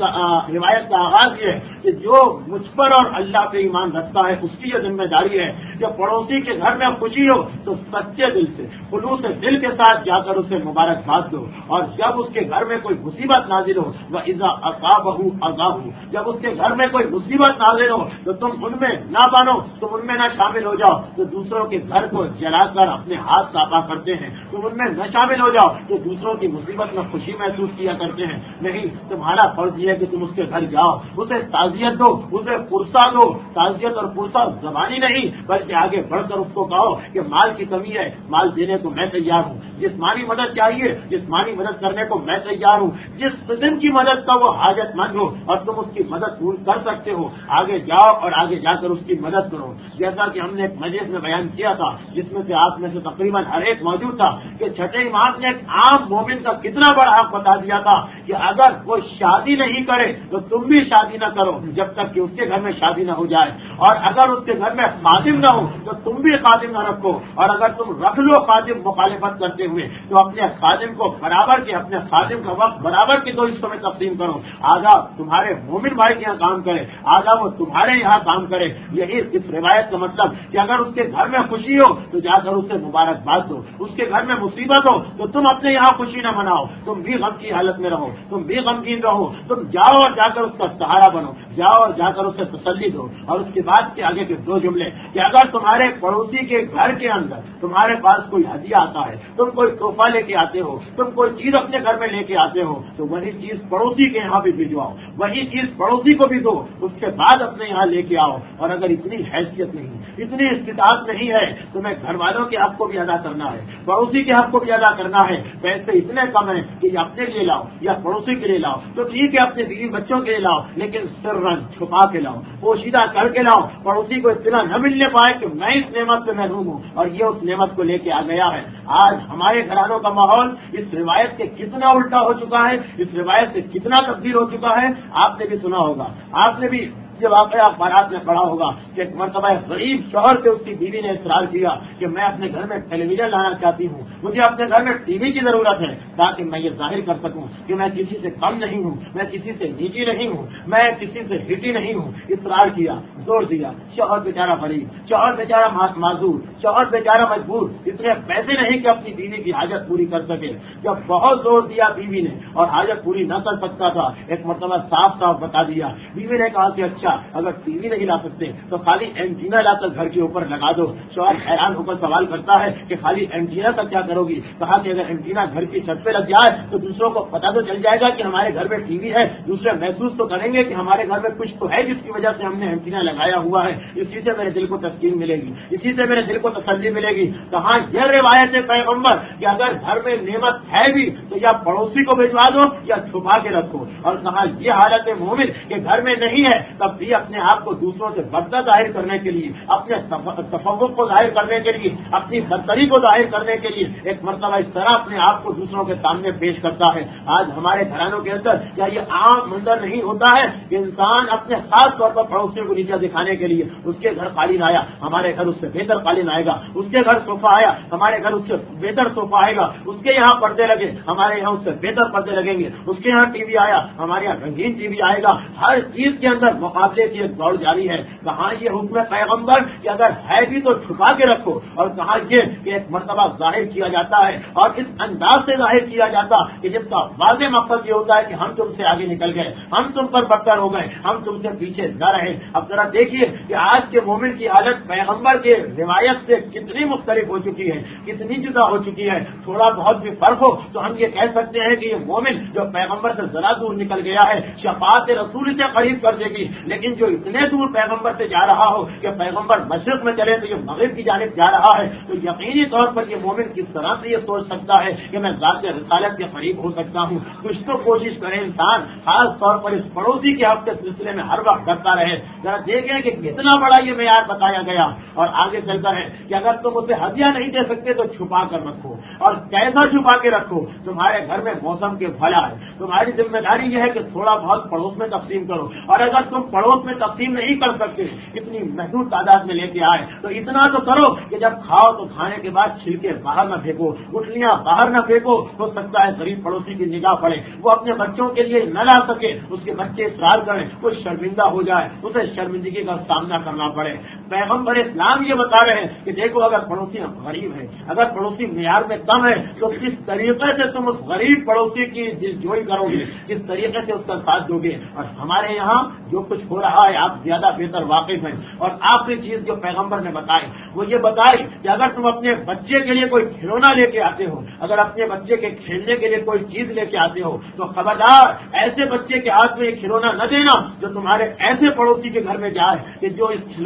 روایت کا آغاز یہ ہے کہ جو مجھ پر اور اللہ پہ ایمان رکھتا ہے اس کی یہ ذمہ داری ہے کہ پڑوسی کے گھر میں خوشی ہو تو سچے دل سے، خلوص دل کے ساتھ جا کر اسے مبارکباد دو، اور جب اس کے گھر میں کوئی مصیبت نازل ہو وَإِذَا أَصَابَهُ أَذَاهُ، جب اس کے گھر میں کوئی مصیبت نازل ہو تو تم ان میں نہ بنو، تم ان میں نہ شامل ہو جاؤ تو دوسروں کے گھر کو جلا کر اپنے ہاتھ صافا کرتے ہیں، تم ان میں نہ شامل ہو جاؤ تو دوسروں کی مصیبت میں خوشی محسوس کیا کرتے ہیں۔ نہیں، تمہارا فرض یہ ہے کہ تم اس کے گھر جاؤ، اسے تعزیت دو، اسے پرسہ دو، تعزیت اور پرسہ زبانی نہیں بلکہ آگے بڑھ کر اس کو کہو کہ مال کی کمی ہے، مال دینے کو میں تیار ہوں، جسمانی مدد چاہیے، جسمانی مدد کرنے کو میں تیار ہوں، جس قسم کی مدد کا وہ حاجت مند ہو اور تم اس کی مدد کر سکتے ہو، آگے جاؤ اور آگے جا کر اس کی مدد کرو۔ جیسا کہ ہم نے ایک مجلس میں بیان کیا تھا جس میں سے آپ میں سے تقریباً ہر ایک موجود تھا کہ چھٹے امام نے ایک عام مومن کا کتنا بڑا حق بتا دیا تھا کہ اگر وہ شادی نہیں کرے تو تم بھی شادی نہ کرو جب تک کہ اس کے گھر میں شادی نہ ہو جائے، اور اگر اس کے گھر میں خادم نہ ہو تو تم بھی خادم نہ رکھو، اور اگر تم رکھ لو خادم مخالفت کرتے ہوئے تو اپنے خادم کو برابر کے، اپنے خادم کا وقت برابر کے 2 حصوں میں تقسیم کرو، آدھا تمہارے مومن بھائی کے یہاں کام کرے، آدھا وہ تمہارے یہاں کام کرے۔ یہی اس روایت کا مطلب کہ اگر اس کے گھر میں خوشی ہو تو جا کر اسے مبارکباد دو، اس کے گھر میں مصیبت ہو تو تم اپنے یہاں خوشی نہ مناؤ، تم بھی غم کی حالت میں رہو، تم بھی غمگین رہو، تم جاؤ اور جا کر اس کا سہارا بنو، جاؤ اور جا کر اسے تسلی دو۔ اور اس کے بعد کے آگے کے 2 جملے کہ اگر تمہارے پڑوسی کے گھر کے اندر تمہارے پاس کوئی ہدیہ آتا ہے، تم کوئی تحفہ لے کے آتے ہو، تم کوئی چیز اپنے گھر میں لے کے آتے ہو تو وہی چیز پڑوسی کے یہاں بھی بھجواؤ، وہی چیز پڑوسی کو بھی دو، اس کے بعد اپنے یہاں لے کے آؤ۔ اور اگر اتنی حیثیت نہیں، اتنی استطاعت نہیں ہے، تمہیں گھر والوں کے حق کو بھی ادا کرنا ہے، پڑوسی کے حق کو بھی ادا کرنا ہے، پیسے اتنے کم ہیں کہ یہ اپنے لیے لاؤ یا پڑوسی کے لیے لاؤ تو ٹھیک ہے، اپنے بیوی بچوں کے لیے لاؤ، لیکن سرن چھپا کے لاؤ، پوشیدہ کر کے لاؤ، پڑوسی کو اطلاع نہ ملنے پائے کہ میں اس نعمت سے محروم ہوں اور یہ اس نعمت کو لے کے آ گیا ہے۔ آج ہمارے گھرانوں کا ماحول اس روایت کے کتنا الٹا ہو چکا ہے، اس روایت سے کتنا تبدیل ہو چکا ہے۔ آپ نے بھی سنا ہوگا، آپ نے بھی یہ واقعہ اخبارات میں پڑھا ہوگا کہ ایک مرتبہ غریب شوہر سے اس کی بیوی نے اصرار کیا کہ میں اپنے گھر میں ٹیلی ویژن لانا چاہتی ہوں، مجھے اپنے گھر میں ٹی وی کی ضرورت ہے تاکہ میں یہ ظاہر کر سکوں کہ میں کسی سے کم نہیں ہوں، میں کسی سے نیچی نہیں ہوں، میں کسی سے ہٹی نہیں ہوں۔ اصرار کیا، زور دیا، شوہر بیچارہ غریب، شوہر بیچارہ معذور، شوہر بیچارہ مجبور، اتنے پیسے نہیں کہ اپنی بیوی کی حاجت پوری کر سکے۔ جب بہت زور دیا بیوی نے اور حاجت پوری نہ کر سکتا تھا، ایک مرتبہ صاف صاف بتا دیا۔ بیوی نے کہا کہ اچھا اگر ٹی وی نہیں لا سکتے تو خالی اینٹینا لا کر گھر کے اوپر لگا دو۔ شوہر حیران ہو کر سوال کرتا ہے کہ خالی اینٹینا کا کیا کرو گی؟ کہا کہ اگر اینٹینا گھر کی چھت پہ لگ جائے تو دوسروں کو پتہ تو چل جائے گا کہ ہمارے گھر میں ٹی وی ہے، دوسرے محسوس تو کریں گے کہ ہمارے گھر میں کچھ تو ہے جس کی وجہ سے ہم نے اینٹینا لگایا ہوا ہے، اسی سے میرے دل کو تسکین ملے گی، اسی سے میرے دل کو تسلی ملے گی۔ کہاں یہ روایت ہے پیغمبر کہ اگر گھر میں نعمت ہے بھی تو یا پڑوسی کو بھجوا دو یا چھپا کے رکھو، اور کہاں یہ حالت مومن کہ گھر میں نہیں ہے تب بھی اپنے آپ کو دوسروں سے برتر ظاہر کرنے کے لیے، اپنے تفوق کو ظاہر کرنے کے لیے، اپنی برتری کو ظاہر کرنے کے لیے ایک مرتبہ اس طرح اپنے آپ کو دوسروں کے سامنے پیش کرتا ہے۔ آج ہمارے گھرانوں کے اندر کیا یہ عام منظر نہیں ہوتا ہے کہ انسان اپنے خاص طور پر پڑوسیوں کو نیچا دکھانے کے لیے اس کے گھر قالین آیا ہمارے گھر اس سے بہتر قالین آئے گا، اس کے گھر صوفہ آیا ہمارے گھر اس سے بہتر صوفہ آئے گا، اس کے یہاں پردے لگے ہمارے یہاں اس سے بہتر پردے لگیں گے، اس کے یہاں ٹی وی آیا ہمارے یہاں رنگین ٹی وی آئے گا۔ ہر چیز کے اندر مقابلے کی ایک دوڑ جاری ہے۔ کہاں یہ حکم پیغمبر کہ اگر ہے بھی تو چھپا کے رکھو، اور کہاں یہ کہ ایک مرتبہ ظاہر کیا جاتا ہے اور اس انداز سے ظاہر کیا جاتا کہ جس کا واضح مقصد یہ ہوتا ہے کہ ہم تم سے آگے نکل گئے، ہم تم پر برتر ہو گئے، ہم تم سے پیچھے نہ رہے۔ اب ذرا دیکھیے کہ آج کے مومن کی حالت پیغمبر کے روایت سے کتنی مختلف ہو چکی ہے، کتنی جدا ہو چکی ہے۔ تھوڑا بہت بھی فرق ہو تو ہم یہ کہہ سکتے ہیں کہ یہ مومن جو پیغمبر سے ذرا دور نکل گیا ہے شفاعت رسول سے قریب کر دے گی، لیکن جو اتنے دور پیغمبر سے جا رہا ہو کہ پیغمبر مشرق میں چلے تو یہ مغرب کی جانب جا رہا ہے، تو یقینی طور پر یہ مومن کس طرح سے یہ سوچ سکتا ہے کہ میں ذات رسالت کے قریب ہو سکتا ہوں۔ کچھ تو کوشش کرے انسان، خاص طور پر اس پڑوسی کے حق کے سلسلے میں ہر وقت کرتا رہے۔ ذرا دیکھیں کہ کتنا بڑا یہ معیار بتایا گیا، اور آگے چل کر ہے کہ اگر تم اسے ہدیہ نہیں دے سکتے تو چھپا کر رکھو، اور کیسا چھپا کے رکھو؟ تمہارے گھر میں موسم کے پھل آئے، تمہاری ذمہ داری یہ ہے کہ تھوڑا بہت پڑوس میں تقسیم کرو، اور اگر تم پڑوس میں تقسیم نہیں کر سکتے، اتنی محدود تعداد میں لے کے آئے تو اتنا تو کرو کہ جب کھاؤ تو کھانے کے بعد چھلکے باہر نہ پھینکو، گٹلیاں باہر نہ پھینکو۔ ہو سکتا ہے غریب پڑوسی کی نگاہ پڑے، وہ اپنے بچوں کے لیے نہ لا سکے، اس کے بچے اصرار کریں، وہ شرمندہ ہو جائے، اسے شرمندگی کا سامنا کرنا پڑے۔ پیغمبر اسلام یہ بتا رہے ہیں کہ دیکھو اگر پڑوسی غریب ہے، اگر پڑوسی معیار میں کم ہے تو کس طریقے سے تم اس غریب پڑوسی کی دل جوئی کرو گے، کس طریقے سے اس کا ساتھ دو گے۔ اور ہمارے یہاں جو کچھ ہو رہا ہے آپ زیادہ بہتر واقف ہیں، اور آخری چیز جو پیغمبر نے بتائی وہ یہ بتائی کہ اگر تم اپنے بچے کے لیے کوئی کھلونا لے کے آتے ہو، اگر اپنے بچے کے کھیلنے کے لیے کوئی چیز لے کے آتے ہو تو خبردار ایسے بچے کے ہاتھ میں یہ کھلونا نہ دینا جو تمہارے ایسے پڑوسی کے گھر میں جائے کہ جو اس کھلونے کو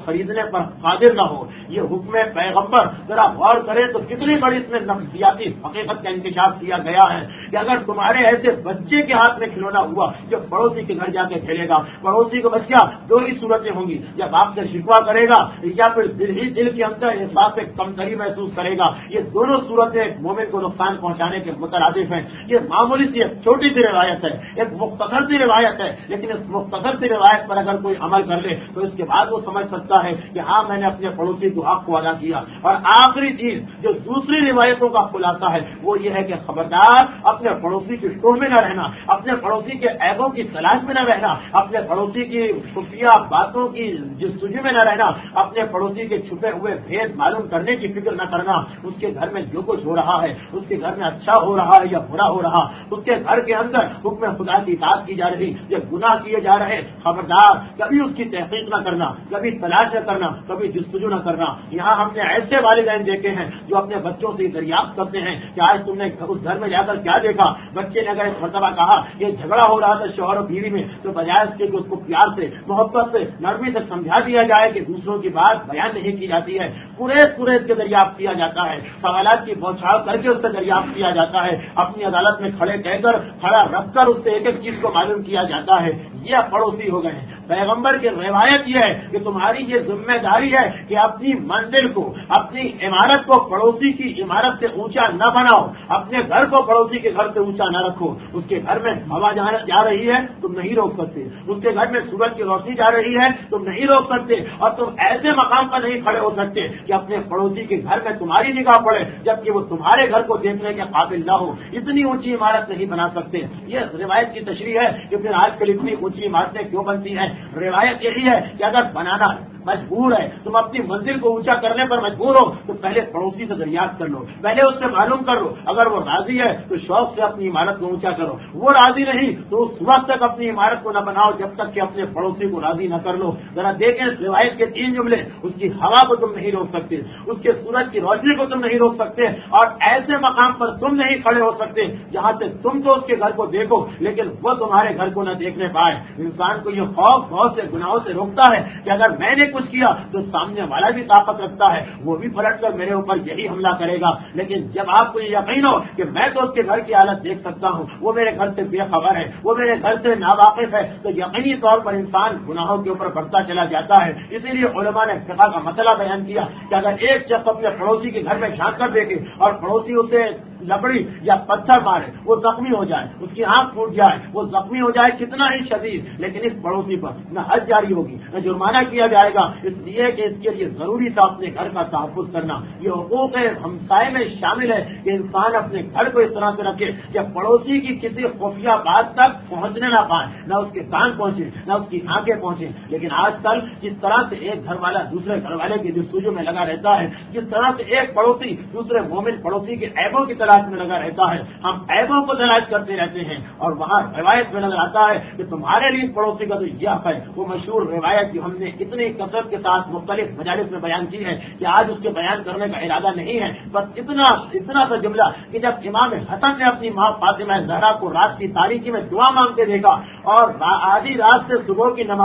خریدنے پر قادر نہ ہو. یہ حکم پیغمبر ذرا غور کرے تو کتنی بڑی اس میں نفسیاتی حقیقت کا انکشاف کیا گیا ہے کہ اگر تمہارے ایسے بچے کے ہاتھ میں کھلونا ہوا جو پڑوسی کے گھر جا کے کھیلے گا, پڑوسی کو بچہ دو ہی صورتیں ہوں گی, یا باپ سے شکوہ کرے گا یا پھر دل کے اندر احساس کمتری محسوس کرے گا. یہ دونوں صورتیں مومن کو نقصان پہنچانے کے مترادف ہیں. یہ معمولی سی ایک چھوٹی سی روایت ہے, ایک مختصر سی روایت ہے, لیکن اس مختصر سی روایت پر اگر کوئی عمل کر لے تو اس کے بعد وہ سمجھ سکتا ہے کہ ہاں میں نے اپنے پڑوسی کو حق کو ادا کیا. اور آخری چیز جو دوسری روایتوں کا خلاصہ ہے وہ یہ ہے کہ خبردار اپنے پڑوسی کی ٹوہ میں نہ رہنا, اپنے پڑوسی کے عیبوں کی تلاش میں نہ رہنا, اپنے پڑوسی کی خفیہ باتوں کی جستجو میں نہ رہنا, اپنے پڑوسی کے چھپے ہوئے بھید معلوم کرنے کی فکر نہ کرنا. اس کے گھر میں جو کچھ ہو رہا ہے, اس کے گھر میں اچھا ہو رہا ہے یا برا ہو رہا, اس کے گھر کے اندر حکم خدا کی اطاعت کی جا رہی یا گناہ کیے جا رہے, خبردار کبھی اس کی تحقیق نہ کرنا, کبھی تلاش نہ کرنا, کبھی جستجو نہ کرنا. یہاں ہم نے ایسے والدین دیکھے ہیں جو اپنے بچوں سے دریافت کرتے ہیں کہ آج تم نے اس گھر میں جا کر کیا دیکھا. بچے نے اگر ایک مرتبہ کہا کہ جھگڑا ہو رہا تھا شوہر اور بیوی میں, تو بجائے اس کے کہ اس کو پیار سے, محبت سے, نرمی سے سمجھا دیا جائے کہ دوسروں کی بات بیان نہیں کی جاتی ہے, پورے اس کے دریافت کیا جاتا ہے, سوالات کی بوچھاڑ کر کے اس سے دریافت کیا جاتا ہے, اپنی عدالت میں کھڑے کہہ کر کھڑا رکھ کر اس سے ایک ایک چیز کو معلوم کیا جاتا ہے. یہ پڑوسی ہو گئے ہیں. پیغمبر کی روایت یہ ہے کہ تمہاری یہ ذمہ داری ہے کہ اپنی منزل کو, اپنی عمارت کو پڑوسی کی عمارت سے اونچا نہ بناؤ, اپنے گھر کو پڑوسی کے گھر سے اونچا نہ رکھو. اس کے گھر میں ہوا جا رہی ہے تم نہیں روک سکتے, اس کے گھر میں سورج کی روشنی جا رہی ہے تم نہیں روک سکتے, اور تم ایسے مقام پر نہیں کھڑے ہو سکتے کہ اپنے پڑوسی کے گھر میں تمہاری نگاہ پڑے جبکہ وہ تمہارے گھر کو دیکھنے کے قابل نہ ہو. اتنی اونچی عمارت نہیں بنا سکتے. یہ روایت کی تشریح ہے کہ پھر آج کل اتنی اونچی عمارتیں کیوں بنتی ہیں. روایت یہی ہے کہ اگر بنانا مجبور ہے, تم اپنی منزل کو اونچا کرنے پر مجبور ہو, تو پہلے پڑوسی سے دریافت کر لو, پہلے اس سے معلوم کر لو. اگر وہ راضی ہے تو شوق سے اپنی عمارت کو اونچا کرو, وہ راضی نہیں تو اس وقت تک اپنی عمارت کو نہ بناؤ جب تک کہ اپنے پڑوسی کو راضی نہ کر لو. ذرا دیکھیں اس روایت کے 3 جملے. اس کی ہوا کو تم نہیں روک سکتے, اس کے سورج کی روشنی کو تم نہیں روک سکتے, اور ایسے مقام پر تم نہیں کھڑے ہو سکتے جہاں سے تم تو اس کے گھر کو دیکھو لیکن وہ تمہارے گھر کو نہ دیکھنے پائے. انسان کو یہ خوف بہت سے گناہوں سے روکتا ہے کہ اگر میں نے کچھ کیا تو سامنے والا بھی طاقت رکھتا ہے, وہ بھی پلٹ کر میرے اوپر یہی حملہ کرے گا. لیکن جب آپ کو یہ یقین ہو کہ میں تو اس کے گھر کی حالت دیکھ سکتا ہوں, وہ میرے گھر سے بے خبر ہے, وہ میرے گھر سے ناواقف ہے, تو یقینی طور پر انسان گناہوں کے اوپر بڑھتا چلا جاتا ہے. اسی لیے علماء نے فقہ کا مسئلہ بیان کیا کہ اگر ایک شخص اپنے پڑوسی کے گھر میں جھانک کر دیکھے اور پڑوسی اسے لکڑی یا پتھر مارے, وہ زخمی ہو جائے, اس کی آنکھ پھوٹ جائے, وہ زخمی ہو جائے کتنا ہی شدید, لیکن اس پڑوسی پر نہ حد جاری ہوگی نہ جرمانہ کیا جائے گا, اس لیے کہ اس کے لیے ضروری تھا اپنے گھر کا تحفظ کرنا. یہ حقوق ہمسائے میں شامل ہے کہ انسان اپنے گھر کو اس طرح سے رکھے کہ پڑوسی کی کسی خفیہ بات تک پہنچنے نہ پائے, نہ اس کے کان پہنچے نہ اس کی آنکھیں پہنچے. لیکن آج کل جس طرح سے ایک گھر والا دوسرے گھر والے کی جستجو میں لگا رہتا ہے, جس طرح سے ایک پڑوسی دوسرے مومن پڑوسی کے عیبوں کی تلاش میں لگا رہتا ہے, ہم عیبوں کو تلاش کرتے رہتے ہیں. اور وہاں روایت میں نظر آتا ہے کہ تمہارے لیے پڑوسی کا تو یہ حق ہے. وہ مشہور روایت جو ہم نے اتنی کثرت کے ساتھ مختلف مجالس میں بیان کی ہے کہ آج اس کے بیان کرنے کا ارادہ نہیں ہے, بس اتنا سا جملہ کہ جب امام حسن نے اپنی ماں فاطمہ زہرا کو رات کی تاریکی میں دعا مانگتے دیکھا اور آدھی رات سے صبح کی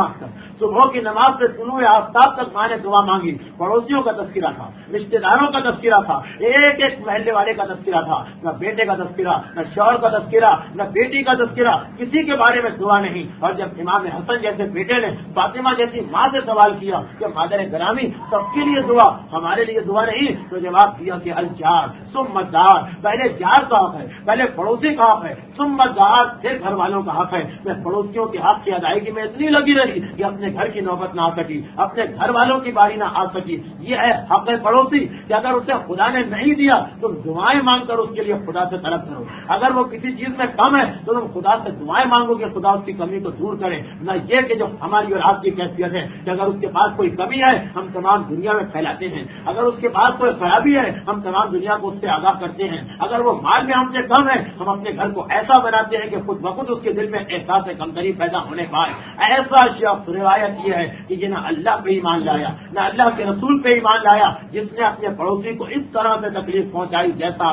نماز سے طلوع آفتاب تک ماں نے دعا مانگی. پڑوسیوں کا تذکرہ تھا, رشتے داروں کا تذکرہ تھا, ایک ایک محلے والے کا تذکرہ تھا, نہ بیٹے کا تذکرہ, نہ شوہر کا تذکرہ, نہ بیٹی کا تذکرہ, کسی کے بارے میں دعا نہیں. اور جب امام حسن جیسے بیٹے نے فاطمہ جیسی ماں سے سوال کیا کہ مادر گرامی سب کے لیے دعا, ہمارے لیے دعا نہیں, تو جواب دیا کہ الجار ثم الدار, پہلے جار کا حق ہے, پہلے پڑوسی کا حق ہے, ثم الدار پھر گھر والوں کا حق ہے. میں پڑوسیوں کے حق کی ادائیگی میں اتنی لگی رہی کہ اپنے گھر کی نوبت نہ آ سکی, اپنے گھر والوں کی باری نہ آ سکی. یہ ہے حق پڑوسی کہ اگر اسے خدا نے نہیں دیا تو دعائیں مانگ کر اس کے لیے خدا سے طلب کرو. اگر وہ کسی چیز میں کم ہے تو تم خدا سے دعائیں مانگو کہ خدا اس کی کمی کو دور کرے, نہ یہ کہ جو ہماری اور آپ کی کیفیت ہے کہ اگر اس کے پاس کوئی کمی ہے ہم تمام دنیا میں پھیلاتے ہیں, اگر اس کے پاس کوئی خرابی ہے ہم تمام دنیا کو اس سے آگاہ کرتے ہیں, اگر وہ مال میں ہم سے کم ہے ہم اپنے گھر کو ایسا بناتے ہیں کہ خود بخود اس کے دل میں احساس کمتری پیدا ہونے پائے. ایسا شخص روایت یہ ہے کہ یہ نہ اللہ پہ ایمان لایا نہ اللہ کے رسول پہ ایمان لایا, جس نے اپنے پڑوسی کو اس طرح سے تکلیف پہنچائی جیسا آپ نے سنا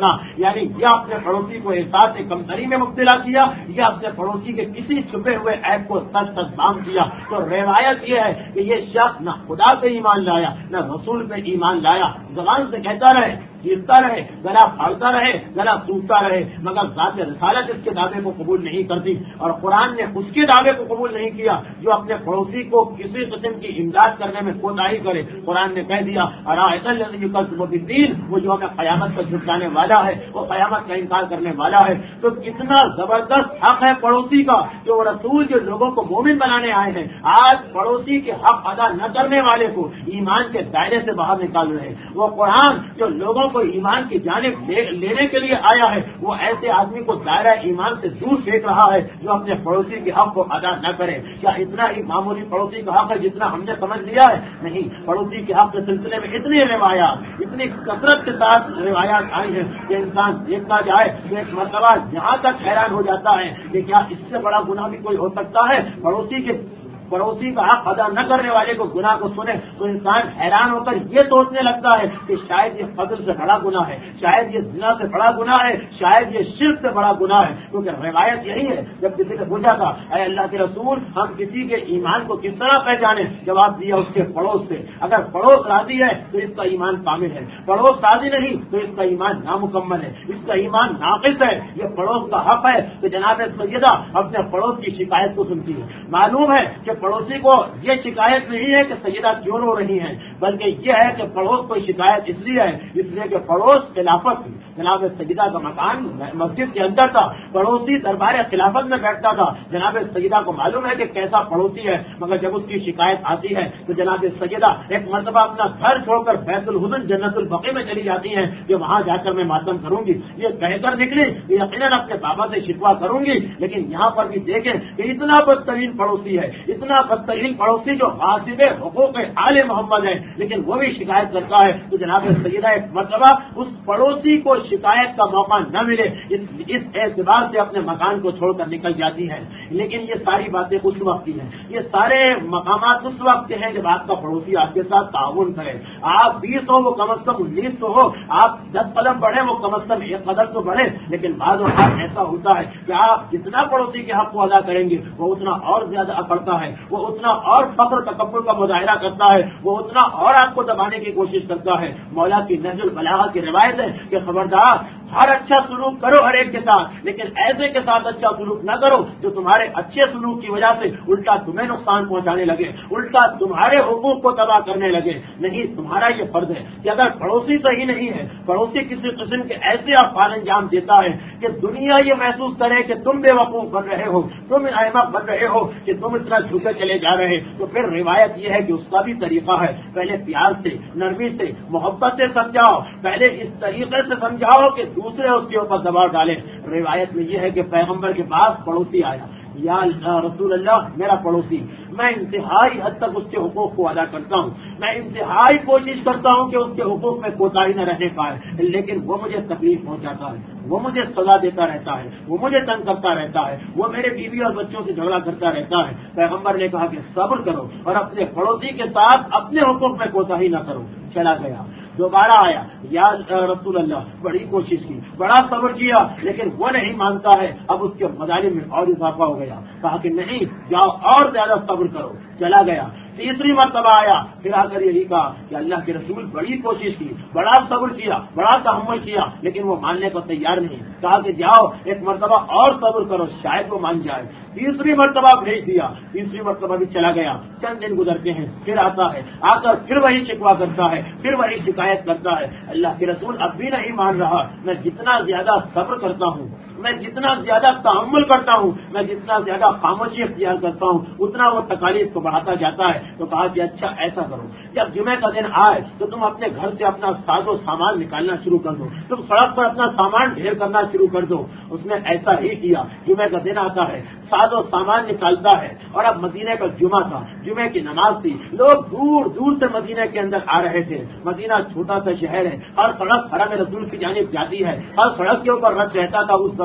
بنا، یعنی یہ اپنے پڑوسی کو احساس کمتری میں مبتلا کیا، یہ اپنے پڑوسی کے کسی چھپے ہوئے عیب کو سچ سچ بام کیا. تو روایت یہ ہے کہ یہ شخص نہ خدا پہ ایمان لایا نہ رسول پہ ایمان لایا، زبان سے کہتا رہے، چیختا رہے، گلا پھاڑتا رہے، گلا سوکھتا رہے، مگر ذات رسالت اس کے دعوے کو قبول نہیں کرتی. اور قرآن نے اس کے دعوے کو قبول نہیں کیا جو اپنے پڑوسی کو کسی قسم کی امداد کرنے میں کوتاہی کرے. قرآن نے کہہ دیا ارائیت الذی یکذب بالدین، وہ جو ہمیں قیامت پر جھٹلانے والا ہے، وہ قیامت کا انکار کرنے والا ہے. تو کتنا زبردست حق ہے پڑوسی کا، جو رسول جو لوگوں کو مومن بنانے آئے ہیں آج پڑوسی کے حق ادا نہ کرنے والے کو ایمان کے دائرے سے باہر نکال رہے ہیں. وہ قرآن جو لوگوں کو ایمان کی جانب لینے کے لیے آیا ہے، وہ ایسے آدمی کو دائرہ ایمان سے دور پھینک رہا ہے جو اپنے پڑوسی کے حق کو ادا نہ کرے. کیا اتنا ہی معمولی پڑوسی کا حق ہے جتنا ہم نے سمجھ لیا ہے؟ نہیں، پڑوسی کے حق کے سلسلے میں اتنی روایات، اتنی کثرت کے ساتھ روایات آئی ہیں کہ انسان دیکھتا جائے تو ایک مرتبہ یہاں تک حیران ہو جاتا ہے کہ کیا اس سے بڑا گناہ بھی کوئی ہو سکتا ہے؟ پڑوسی کا حق ادا نہ کرنے والے کو گناہ کو سنے تو انسان حیران ہو کر یہ سوچنے لگتا ہے کہ شاید یہ فضل سے بڑا گناہ ہے، شاید یہ زنا سے بڑا گناہ ہے، شاید یہ شرک سے بڑا گناہ ہے. کیونکہ روایت یہی ہے، جب کسی نے پوچھا تھا اے اللہ کے رسول ہم کسی کے ایمان کو کس طرح پہچانے، جواب دیا اس کے پڑوس سے. اگر پڑوس راضی ہے تو اس کا ایمان کامل ہے، پڑوس راضی نہیں تو اس کا ایمان نامکمل ہے، اس کا ایمان ناقص ہے. یہ پڑوس کا حق ہے کہ جناب سیدہ اپنے پڑوس کی شکایت کو سنتی ہے. معلوم ہے کہ پڑوسی کو یہ شکایت نہیں ہے کہ سیدہ کیوں رو رہی ہیں، بلکہ یہ ہے کہ پڑوس کو شکایت اس لیے ہے اس لیے کہ پڑوس خلافت تھی. جناب سیدہ کا مکان مسجد کے اندر تھا، پڑوسی دربار خلافت میں بیٹھتا تھا. جناب سیدہ کو معلوم ہے کہ کیسا پڑوسی ہے، مگر جب اس کی شکایت آتی ہے تو جناب سیدہ ایک مرتبہ اپنا گھر چھوڑ کر بیت الحسن جنت البقیع میں چلی جاتی ہیں کہ وہاں جا کر میں ماتم کروں گی. یہ کہہ کر نکلی کہ یقیناً اپنے بابا سے شکوہ کروں گی، لیکن یہاں پر بھی دیکھیں کہ اتنا بدترین پڑوسی ہے، اتنا بدترین پڑوسی جو غاصب حقوق آل محمد ہے، لیکن وہ بھی شکایت کرتا ہے. تو جناب سیدہ ایک مرتبہ اس پڑوسی کو شکایت کا موقع نہ ملے اس اعتبار سے اپنے مکان کو چھوڑ کر نکل جاتی ہے. لیکن یہ ساری باتیں اس وقت کی ہیں، یہ سارے مقامات اس وقت کے ہیں جب آپ کا پڑوسی آپ کے ساتھ تعاون کرے. آپ 20 ہو وہ کم از کم 19 ہو، آپ 10 قدم بڑھے وہ کم از کم 1 قدم تو بڑھے. لیکن بعض اوقات ایسا ہوتا ہے کہ آپ جتنا پڑوسی کے حق کو ادا کریں گے وہ اتنا اور زیادہ اکڑتا ہے، وہ اتنا اور فخر تکبر کا مظاہرہ کرتا ہے، وہ اتنا اور آپ کو دبانے کی کوشش کرتا ہے. مولا کی نہج البلاغہ کی روایت ہے کہ خبردار ہر اچھا سلوک کرو ہر ایک کے ساتھ، لیکن ایسے کے ساتھ اچھا سلوک نہ کرو جو تمہارے اچھے سلوک کی وجہ سے الٹا تمہیں نقصان پہنچانے لگے، الٹا تمہارے حقوق کو تباہ کرنے لگے. نہیں، تمہارا یہ فرض ہے کہ اگر پڑوسی صحیح نہیں ہے، پڑوسی کسی قسم کے ایسے افعال انجام دیتا ہے کہ دنیا یہ محسوس کرے کہ تم بے وقوف بن رہے ہو، تم احمق بن رہے ہو، کہ تم اتنا جھکے چلے جا رہے، تو پھر روایت یہ ہے کہ اس کا بھی طریقہ ہے. پہلے پیار سے، نرمی سے، محبت سے سمجھاؤ، پہلے اس طریقے سے سمجھاؤ کہ دوسرے اس کے اوپر دباؤ ڈالیں. روایت میں یہ ہے کہ پیغمبر کے پاس پڑوسی آیا، یا رسول اللہ میرا پڑوسی، میں انتہائی حد تک اس کے حقوق کو ادا کرتا ہوں، میں انتہائی کوشش کرتا ہوں کہ اس کے حقوق میں کوتاہی نہ رہنے پائے، لیکن وہ مجھے تکلیف پہنچاتا ہے، وہ مجھے سزا دیتا رہتا ہے، وہ مجھے تنگ کرتا رہتا ہے، وہ میرے بیوی اور بچوں سے جھگڑا کرتا رہتا ہے. پیغمبر نے کہا کہ صبر کرو اور اپنے پڑوسی کے ساتھ اپنے حقوق میں کوتاہی نہ کرو. چلا گیا، دوبارہ آیا، یا رسول اللہ بڑی کوشش کی، بڑا صبر کیا، لیکن وہ نہیں مانتا ہے. اب اس کے مظالم میں اور اضافہ ہو گیا. کہا کہ نہیں، جاؤ اور زیادہ صبر کرو. چلا گیا، تیسری مرتبہ آیا، پھر آ کر یہی کہا کہ اللہ کے رسول بڑی کوشش کی، بڑا صبر کیا، بڑا تحمل کیا، لیکن وہ ماننے کو تیار نہیں. کہا کہ جاؤ ایک مرتبہ اور صبر کرو، شاید وہ مان جائے. تیسری مرتبہ بھیج دیا، تیسری مرتبہ بھی چلا گیا. چند دن گزرتے ہیں، پھر آتا ہے، آ کر پھر وہی شکوہ کرتا ہے، پھر وہی شکایت کرتا ہے. اللہ کے رسول اب بھی نہیں مان رہا. میں جتنا زیادہ صبر کرتا ہوں، میں جتنا زیادہ تحمل کرتا ہوں، میں جتنا زیادہ خاموشی اختیار کرتا ہوں، اتنا وہ تکالیف کو بڑھاتا جاتا ہے. تو کہا کہ اچھا ایسا کرو، جب جمعہ کا دن آئے تو تم اپنے گھر سے اپنا ساز و سامان نکالنا شروع کر دو، تم سڑک پر اپنا سامان ڈھیر کرنا شروع کر دو. اس نے ایسا ہی کیا. جمعہ کا دن آتا ہے، ساز و سامان نکالتا ہے، اور اب مدینے کا جمعہ تھا، جمعے کی نماز تھی، لوگ دور دور سے مدینے کے اندر آ رہے تھے. مدینہ چھوٹا سا شہر ہے، ہر سڑک حرم رسول کی جانب جاتی ہے، ہر سڑک کے اوپر رش رہتا تھا اس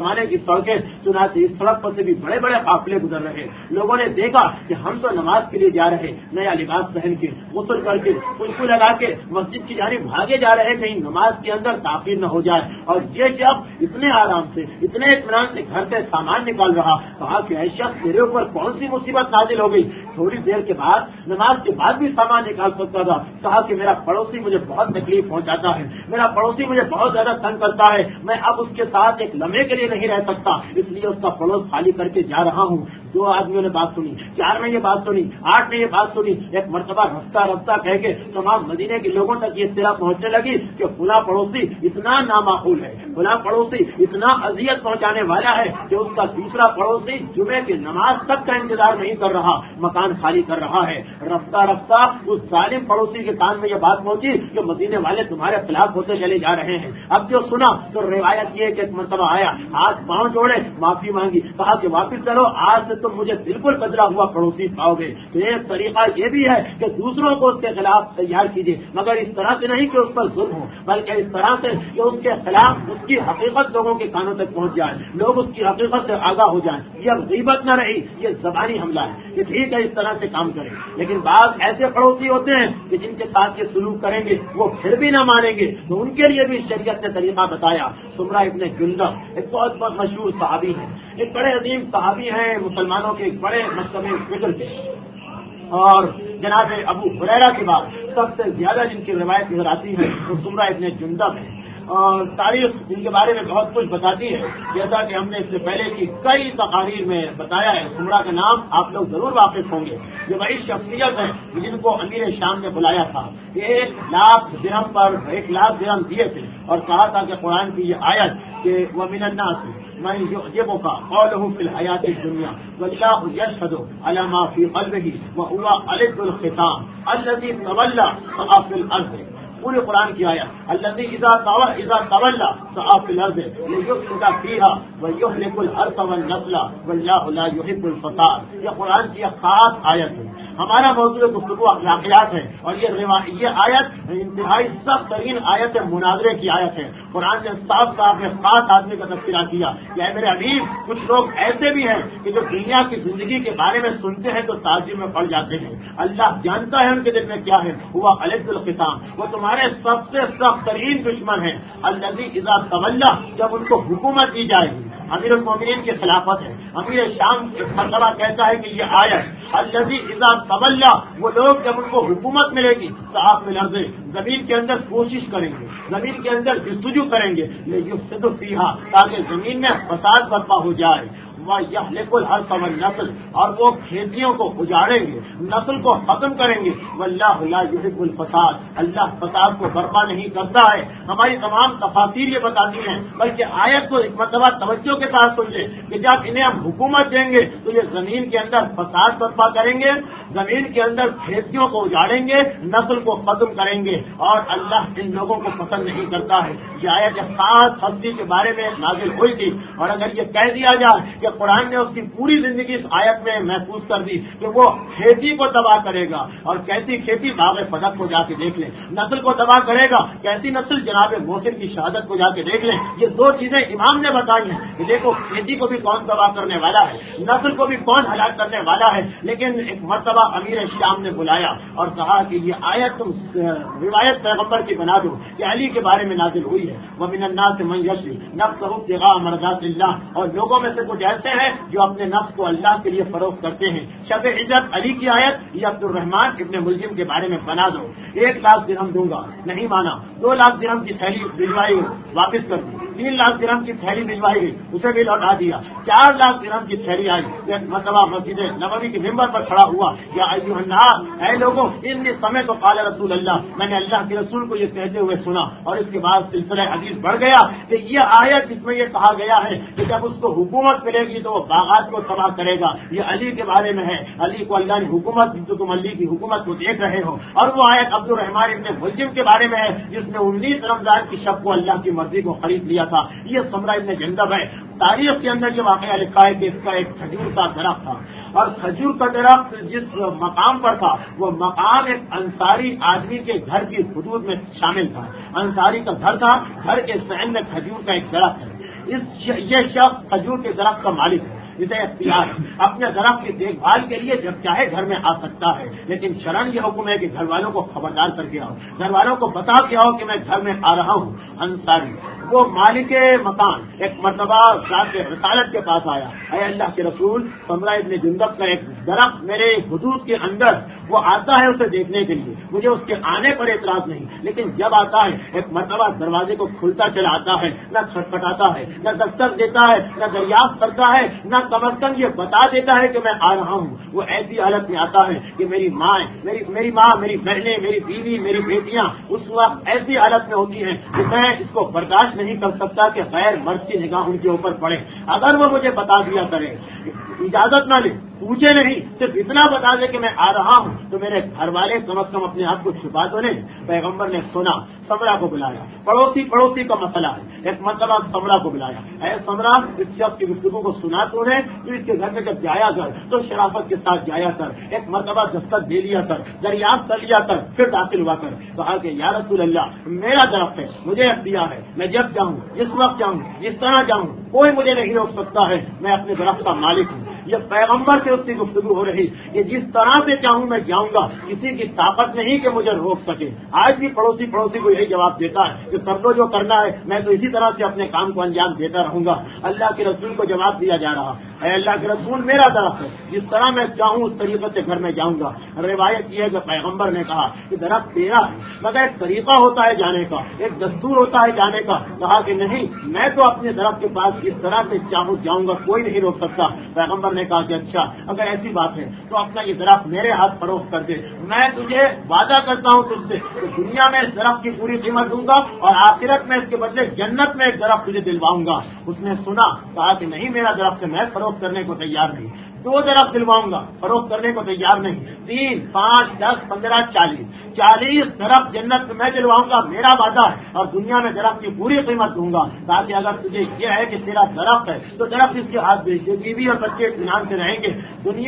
زمانے کی سڑکیں، چنانچہ اس سڑک پر سے بھی بڑے بڑے قافلے گزر رہے. لوگوں نے دیکھا کہ ہم تو نماز کے لیے جا رہے، نیا لباس پہن کے، غسل کر کے، خوشبو لگا کے مسجد کی جانب بھاگے جا رہے، کہیں نماز کے اندر تاخیر نہ ہو جائے. اور یہ شخص اتنے آرام سے، اتنے اطمینان سے گھر سے سامان نکال رہا. کہا کہ اے شخص، تیرے اوپر کون سی مصیبت نازل ہو گئی؟ تھوڑی دیر کے بعد، نماز کے بعد بھی سامان نکال سکتا تھا. کہا کہ میرا پڑوسی مجھے بہت تکلیف پہنچاتا ہے، میرا پڑوسی مجھے بہت زیادہ تنگ کرتا ہے، میں اب اس کے ساتھ ایک لمحے کے لیے نہیں رہ سکتا، اس لیے اس کا پڑوس خالی کر کے جا رہا ہوں. 2 آدمیوں نے بات سنی، 4 نے یہ بات سنی، 8 نے یہ بات سنی. ایک مرتبہ رفتہ رفتہ کہہ کے تمام مدینے کے لوگوں تک یہ اطلاع پہنچنے لگی کہ فلاں پڑوسی اتنا نامعقول ہے، فلاں پڑوسی اتنا اذیت پہنچانے والا ہے کہ اس کا دوسرا پڑوسی جمعے کی نماز تک کا انتظار نہیں کر رہا، مکان خالی کر رہا ہے. رفتہ رفتہ اس ظالم پڑوسی کے کان میں یہ بات پہنچی کہ مدینے والے تمہارے خلاف ہوتے چلے جا رہے ہیں. اب جو سنا تو روایت یہ کہ ایک مرتبہ آیا، ہاتھ پاؤں جوڑے، معافی مانگی. کہا کہ واپس چلو، آج سے تم مجھے بالکل بدلا ہوا پڑوسی پاؤ گے. تو ایک طریقہ یہ بھی ہے کہ دوسروں کو اس کے خلاف تیار کیجیے، مگر اس طرح سے نہیں کہ اس پر ظلم ہو، بلکہ اس طرح سے کہ اس کے خلاف اس کی حقیقت لوگوں کے کانوں تک پہنچ جائے، لوگ اس کی حقیقت سے آگاہ ہو جائیں. یہ غیبت نہ رہی، یہ زبانی حملہ ہے. یہ ٹھیک ہے، اس طرح سے کام کریں، لیکن بعض ایسے پڑوسی ہوتے ہیں کہ جن کے ساتھ یہ سلوک کریں گے وہ پھر بھی نہ مانیں گے، تو ان کے لیے بھی شریعت نے طریقہ بتایا. سمرہ ابن جندب ایک بہت مشہور صحابی ہے، ایک بڑے عظیم صحابی ہیں، مسلمانوں کے ایک بڑے مجتمع فکر کے، اور جناب ابو ہریرہ کے بعد سب سے زیادہ جن کی روایت نظر آتی ہے وہ سمرہ ابن جندب ہے. اور تاریخ ان کے بارے میں بہت کچھ بتاتی ہے، جیسا کہ ہم نے اس سے پہلے کی کئی تقاریر میں بتایا ہے. سمرہ کا نام آپ لوگ ضرور واقف ہوں گے. یہ وہی شخصیت ہے جن کو امیر شام نے بلایا تھا. 1,00,000 درہم پر 1,00,000 درہم دیے تھے اور کہا تھا کہ قرآن کی یہ آیت کہ وَمِنَ النَّاسِ مَن يُعْجِبُكَ قَوْلُهُ فِي الْحَيَاةِ الدُّنْيَا وَاللَّهُ يَشْهَدُ عَلَى مَا فِي قَلْبِهِ وَهُوَ أَلِدُّ الْخِتَامِ الَّذِي تَوَلَّى سَعَى فِي الْأَرْضِ. پورے قرآن کی آیت الذی اذا تولی سعی فی الارض لیفسد فیہا ویہلک الحرث والنسل واللہ لا یحب الفساد. یہ قرآن کی ایک خاص آیت ہے. ہمارا موضوع گفتگو اخلاقیات ہے، اور یہ آیت انتہائی سخت ترین آیت مناظرے کی آیت ہے. قرآن نے صاف صاف ایک خاص آدمی کا تذکرہ کیا کہ اے میرے حبیب، کچھ لوگ ایسے بھی ہیں کہ جو دنیا کی زندگی کے بارے میں سنتے ہیں تو تعجب میں پڑ جاتے ہیں. اللہ جانتا ہے ان کے دل میں کیا ہے. ہوا علد القسام، وہ تمہارے سب سے سخت ترین دشمن ہیں. الذی اذا تولی، جب ان کو حکومت دی جائے گی، امیر المومنین کی خلافت ہے. امیر شام ایک مرتبہ کہتا ہے کہ یہ آیت الذی اذا تولی، وہ لوگ جب ان کو حکومت ملے گی صاحب الارض، زمین کے اندر کوشش کریں گے، زمین کے اندر جستجو کریں گے، لیفسد فیہا، تاکہ زمین میں فساد برپا ہو جائے. وَيَحْلِقُ الْحَرْثَ وَالنَّسْلَ، اور وہ کھیتیوں کو اجاڑیں گے، نسل کو ختم کریں گے. وَاللَّهُ لَا يُحِبُّ الْفَسَادَ، اللہ فساد کو برپا نہیں کرتا ہے. ہماری تمام تفاسیر یہ بتاتی ہیں، بلکہ آیت کو ایک مرتبہ توجہ کے ساتھ سن لیں کہ جب انہیں ہم حکومت دیں گے تو یہ زمین کے اندر فساد برپا کریں گے، زمین کے اندر کھیتیوں کو اجاڑیں گے، نسل کو ختم کریں گے، اور اللہ ان لوگوں کو پسند نہیں کرتا ہے. یہ آیت ایک خاص ہستی کے بارے میں نازل ہوئی تھی، اور اگر یہ کہہ دیا جائے کہ قرآن نے اس کی پوری زندگی اس آیت میں محفوظ کر دی کہ وہ کھیتی کو تباہ کرے گا، اور کیسی کھیتی باغ فدق کو جا کے دیکھ لیں. نسل کو تباہ کرے گا، کیسی نسل جناب محسن کی شہادت کو جا کے دیکھ لیں. یہ 2 چیزیں امام نے بتائی ہیں کہ دیکھو کھیتی کو بھی کون تباہ کرنے والا ہے، نسل کو بھی کون ہلاک کرنے والا ہے. لیکن ایک مرتبہ امیر شام نے بلایا اور کہا کہ یہ آیت تم روایت پیغمبر کی بنا دو کہ علی کے بارے میں نازل ہوئی ہے. وَمِنَ النَّاسِ مَن يَشْرِي نَفْسَهُ ابْتِغَاءَ مَرْضَاتِ اللَّهِ، اور لوگوں میں سے کچھ ایسے ہیں جو اپنے نفس کو اللہ کے لیے فروخت کرتے ہیں. شب عزت علی کی آیت یہ عبد الرحمان ابن ملجم کے بارے میں بنا دو. 1,00,000 درہم دوں گا، نہیں مانا. 2,00,000 درہم کی تھیلی بھجوائی واپس کر دی. 3,00,000 درہم کی تھیلی بھجوائی گئی، اسے بھی لوٹا دیا. 4,00,000 درہم کی تھیلی آئی. ایک مرتبہ مسجد نبوی کے ممبر پر کھڑا ہوا، یا ایھا الناس، اے لوگوں، انی سمعت قال رسول اللہ، میں نے اللہ کے رسول کو یہ کہتے ہوئے سنا. اور اس کے بعد سلسلہ حدیث بڑھ گیا کہ یہ آیت جس میں یہ کہا گیا ہے کہ جب اس کو حکومت ملے گی تو وہ باغات کو تباہ کرے گا، یہ علی کے بارے میں ہے. علی کو اللہ نے حکومت، جو تم علی کی حکومت کو دیکھ رہے ہو. اور وہ آیت عبد الرحمان ابن ملجم کے بارے میں ہے جس نے 19 رمضان کی شب کو اللہ کی مرضی کو خرید لیا تھا. یہ سمرہ ابن جندب ہے. تاریخ کے اندر یہ واقعہ لکھا ہے کہ اس کا ایک کھجور کا درخت تھا، اور کھجور کا درخت جس مقام پر تھا وہ مقام ایک انصاری آدمی کے گھر کی حدود میں شامل تھا. انصاری کا گھر تھا، گھر کے سین میں کھجور کا ایک درخت ہے. یہ شخص کھجور کے درخت کا مالک ہے، اسے اختیار ہے، اپنے درخت کی دیکھ بھال کے لیے جب چاہے گھر میں آ سکتا ہے، لیکن شرعاً یہ حکم ہے کہ گھر والوں کو خبردار کر کے آؤ، گھر والوں کو بتا کے آؤ کہ میں گھر میں آ رہا ہوں۔ انصاری وہ مالک مکان ایک مرتبہ ذات رسالت کے پاس آیا، اے اللہ کے رسول، سمرہ ابن جندب کا ایک درخت میرے حدود کے اندر وہ آتا ہے اسے دیکھنے کے لیے، مجھے اس کے آنے پر اعتراض نہیں، لیکن جب آتا ہے ایک مرتبہ دروازے کو کھلتا چلا آتا ہے، نہ کھٹکھٹاتا ہے، نہ دستک دیتا ہے، نہ دریافت کرتا ہے، نہ کم از کم یہ بتا دیتا ہے کہ میں آ رہا ہوں۔ وہ ایسی حالت میں آتا ہے کہ میری ماں، میری بہنیں، میری بیوی، میری بیٹیاں اس وقت ایسی حالت میں ہوتی ہیں کہ میں اس کو برداشت نہیں کر سکتا کہ غیر مرد کی نگاہ ان کے اوپر پڑے۔ اگر وہ مجھے بتا دیا کرے، اجازت نہ لے، پوچھے نہیں، صرف اتنا بتا دے کہ میں آ رہا ہوں، تو میرے گھر والے کم از کم اپنے آپ کو چھپا تو نہیں۔ پیغمبر نے سنا، سمرہ کو بلایا، پڑوسی کا مسئلہ ہے، ایک مرتبہ سمرہ کو بلایا، اے سمرہ، اس شخص کی گفتگو کو سنا تو نے، تو اس کے گھر میں جب جایا کر تو شرافت کے ساتھ جایا کر، ایک مرتبہ دستک دے لیا کر، دریافت کر لیا کر، پھر داخل ہوا کر۔ کہا کہ یا رسول اللہ، میرا درخت ہے، مجھے اختیار ہے، میں جب چاہوں، جس وقت چاہوں، جس طرح چاہوں، کوئی مجھے نہیں روک سکتا ہے، میں اپنے درخت کا مالک ہوں۔ یہ پیغمبر سے اس کی گفتگو ہو رہی کہ جس طرح سے چاہوں میں جاؤں گا، کسی کی طاقت نہیں کہ مجھے روک سکے۔ آج بھی پڑوسی کو یہی جواب دیتا ہے کہ کر لو جو کرنا ہے، میں تو اسی طرح سے اپنے کام کو انجام دیتا رہوں گا۔ اللہ کے رسول کو جواب دیا جا رہا، اے اللہ کے رسول، میرا درخت ہے، جس طرح میں چاہوں اس طریقے سے گھر میں جاؤں گا۔ روایت یہ ہے کہ پیغمبر نے کہا کہ درخت تیرا ہے، مگر ایک طریقہ ہوتا ہے جانے کا، ایک دستور ہوتا ہے جانے کا۔ کہا کہ نہیں، میں تو اپنے درخت کے پاس اس طرح سے چاہوں جاؤں گا، کوئی نہیں روک سکتا۔ پیغمبر نے کہا کہ اچھا، اگر ایسی بات ہے تو اپنا یہ درخت میرے ہاتھ فروخت کر دے، میں تجھے وعدہ کرتا ہوں تجھ سے کہ دنیا میں اس درخت کی پوری قیمت دوں گا اور آخرت میں اس کے بدلے جنت میں ایک درخت تجھے دلواؤں گا۔ اس نے سنا، کہا کہ نہیں، میرا درخت میں فروخت کرنے کو تیار نہیں، 2 درخت دلواؤں گا، فروخت کرنے کو تیار نہیں، 3، 5، 10، 15، 40 درخت جنت میں دلواؤں گا، میرا وعدہ ہے، اور دنیا میں درخت کی پوری قیمت دوں گا، تاکہ اگر تجھے یہ ہے کہ تیرا درخت ہے تو درخت اس کے ہاتھ بھیج دے، بیوی اور بچے اطمینان سے رہیں گے،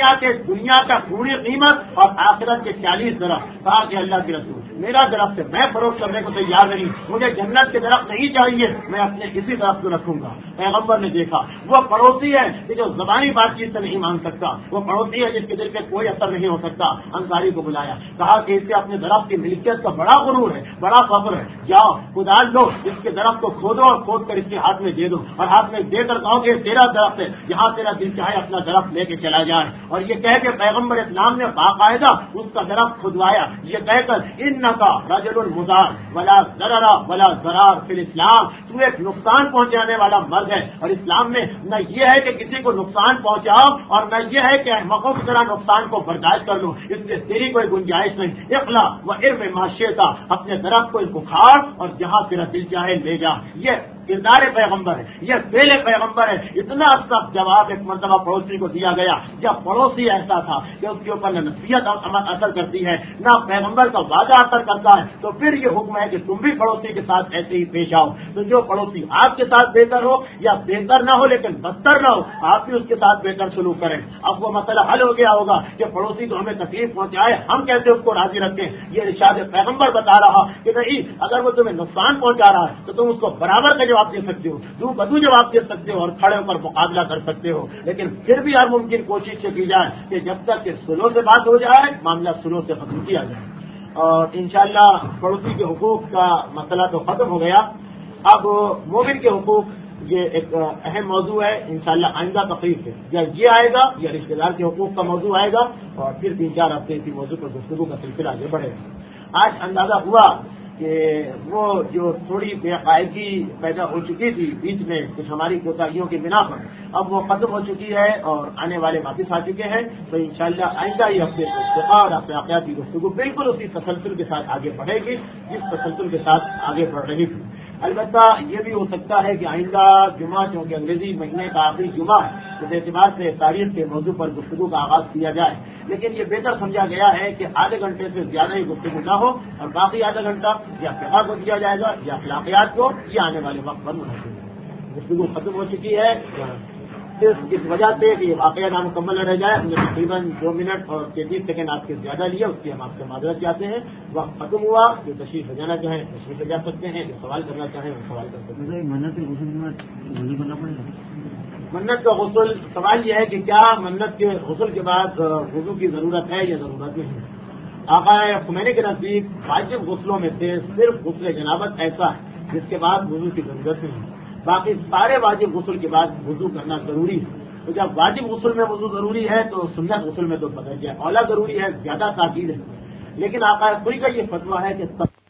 دنیا کا پوری قیمت اور آخرت کے 40 درخت۔ کہا کہ اللہ کے رسول، میرا درخت ہے، میں فروخت کرنے کو تیار نہیں، مجھے جنت کے درخت نہیں چاہیے، میں اپنے کسی درخت کو رکھوں گا۔ پیغمبر نے دیکھا وہ پڑوسی ہے کہ جو زبانی بات چیت سے نہیں مان سکتا، وہ پڑوسی ہے جس کے دل پہ کوئی اثر نہیں ہو سکتا۔ انصاری کو بلایا، کہا کہ اس سے اپنے درخت کی ملکیت کا بڑا غرور ہے، بڑا فخر ہے، جاؤ کدال لو، اس کے درخت کو کھودو اور کھود کر اس کے ہاتھ میں دے دو، اور ہاتھ میں دے کر کہو کہ تیرا درخت ہے، جہاں تیرا دل چاہے اپنا درخت لے کے چلا جائے۔ اور یہ کہہ کے پیغمبر اسلام نے باقاعدہ اس کا درخت کھدوایا، یہ کہہ کر انکا رجل مضار ولا ضرر ولا ضرار فی الاسلام، تو ایک نقصان پہنچانے والا مرد ہے، اور اسلام میں نہ یہ ہے کہ کسی کو نقصان پہنچاؤ اور نہ یہ ہے کہ احمقوں کی طرح نقصان کو برداشت کر لو، اس میں تیری کوئی گنجائش نہیں۔ اخلا و ارم معاشیتا، اپنے درخت کو اکھاڑ اور جہاں تیرا دل چاہے لے جا۔ یہ کردار پیغمبر ہے، یہ فعل پیغمبر ہے۔ اتنا سخت جواب ایک مرتبہ پڑوسی کو دیا گیا، جب پڑوسی ایسا تھا کہ اس کے اوپر نہ نصیحت اثر کرتی ہے، نہ پیغمبر کا وعدہ اثر کرتا ہے، تو پھر یہ حکم ہے کہ تم بھی پڑوسی کے ساتھ ایسے ہی پیش آؤ۔ تو جو پڑوسی آپ کے ساتھ بہتر ہو یا بہتر نہ ہو لیکن بدتر نہ ہو، آپ بھی اس کے ساتھ بہتر سلوک کریں۔ اب وہ مسئلہ حل ہو گیا ہوگا کہ پڑوسی کو ہمیں تکلیف پہنچائے، ہم کیسے اس کو راضی رکھیں۔ یہ ارشاد پیغمبر بتا رہا کہ نہیں، اگر وہ تمہیں نقصان پہنچا رہا ہے تو تم اس کو برابر کا جواب دے سکتے ہو، دو بدو جواب دے سکتے ہو اور کھڑے ہو کر مقابلہ کر سکتے ہو، لیکن پھر بھی ہر ممکن کوشش سے کی جائے کہ جب تک کہ سلو سے بات ہو جائے، معاملہ سلو سے ختم کیا جائے۔ اور انشاءاللہ پڑوسی کے حقوق کا مسئلہ تو ختم ہو گیا، اب مومن کے حقوق یہ ایک اہم موضوع ہے۔ انشاءاللہ آئندہ تقریب سے یا یہ آئے گا یا رشتہ دار کے حقوق کا موضوع آئے گا، اور پھر 3-4 ہفتے اسی موضوع پر گفتگو کا سلسلہ آگے بڑھے گا۔ آج اندازہ ہوا کہ وہ جو تھوڑی بے قاعدگی پیدا ہو چکی تھی بیچ میں کچھ ہماری کوتاہیوں کی بنا پر، اب وہ ختم ہو چکی ہے اور آنے والے واپس آ چکے ہیں۔ تو انشاءاللہ آئندہ ہی ہفتے کو اور اخلاقیات کی گفتگو بالکل اسی تسلسل کے ساتھ آگے بڑھے گی جس تسلسل کے ساتھ آگے بڑھ رہی تھی۔ البتہ یہ بھی ہو سکتا ہے کہ آئندہ جمعہ، چونکہ انگریزی مہینے کا آخری جمعہ ہے، اس اعتبار سے تاریخ کے موضوع پر گفتگو کا آغاز کیا جائے، لیکن یہ بہتر سمجھا گیا ہے کہ آدھے گھنٹے سے زیادہ ہی گفتگو نہ ہو، اور باقی آدھا گھنٹہ یا فقہ کو دیا جائے گا یا اخلاقیات کو، یا آنے والے وقت پر منحصر ہے۔ گفتگو ختم ہو چکی ہے۔ اس وجہ سے کہ یہ واقعہ نامکمل نہ رہ جائے، ہم نے تقریباً 2 منٹ اور 33 سیکنڈ آپ کے زیادہ لیا، اس کی ہم آپ سے معذرت چاہتے ہیں۔ وقت ختم ہوا، جو تشریف لے جانا چاہیں تشریف لے جا سکتے ہیں، جو سوال کرنا چاہیں وہ سوال کر سکتے ہیں۔ منت غسل کے بعد وضو کرنا پڑے گا؟ منت کا غسل، سوال یہ ہے کہ کیا منت کے غسل کے بعد وضو کی ضرورت ہے یا ضرورت نہیں ہے؟ آقا خمینی کے نزدیک واجب غسلوں میں سے صرف غسل جنابت ایسا ہے جس کے بعد وضو کی ضرورت نہیں ہے، باقی سارے واجب غسل کے بعد وضو کرنا ضروری ہے۔ تو جب واجب غسل میں وضو ضروری ہے تو سنت غسل میں تو بدل جائے، اولا ضروری ہے، زیادہ تاکید ہے، لیکن آقا کوئی کا یہ فتویٰ ہے کہ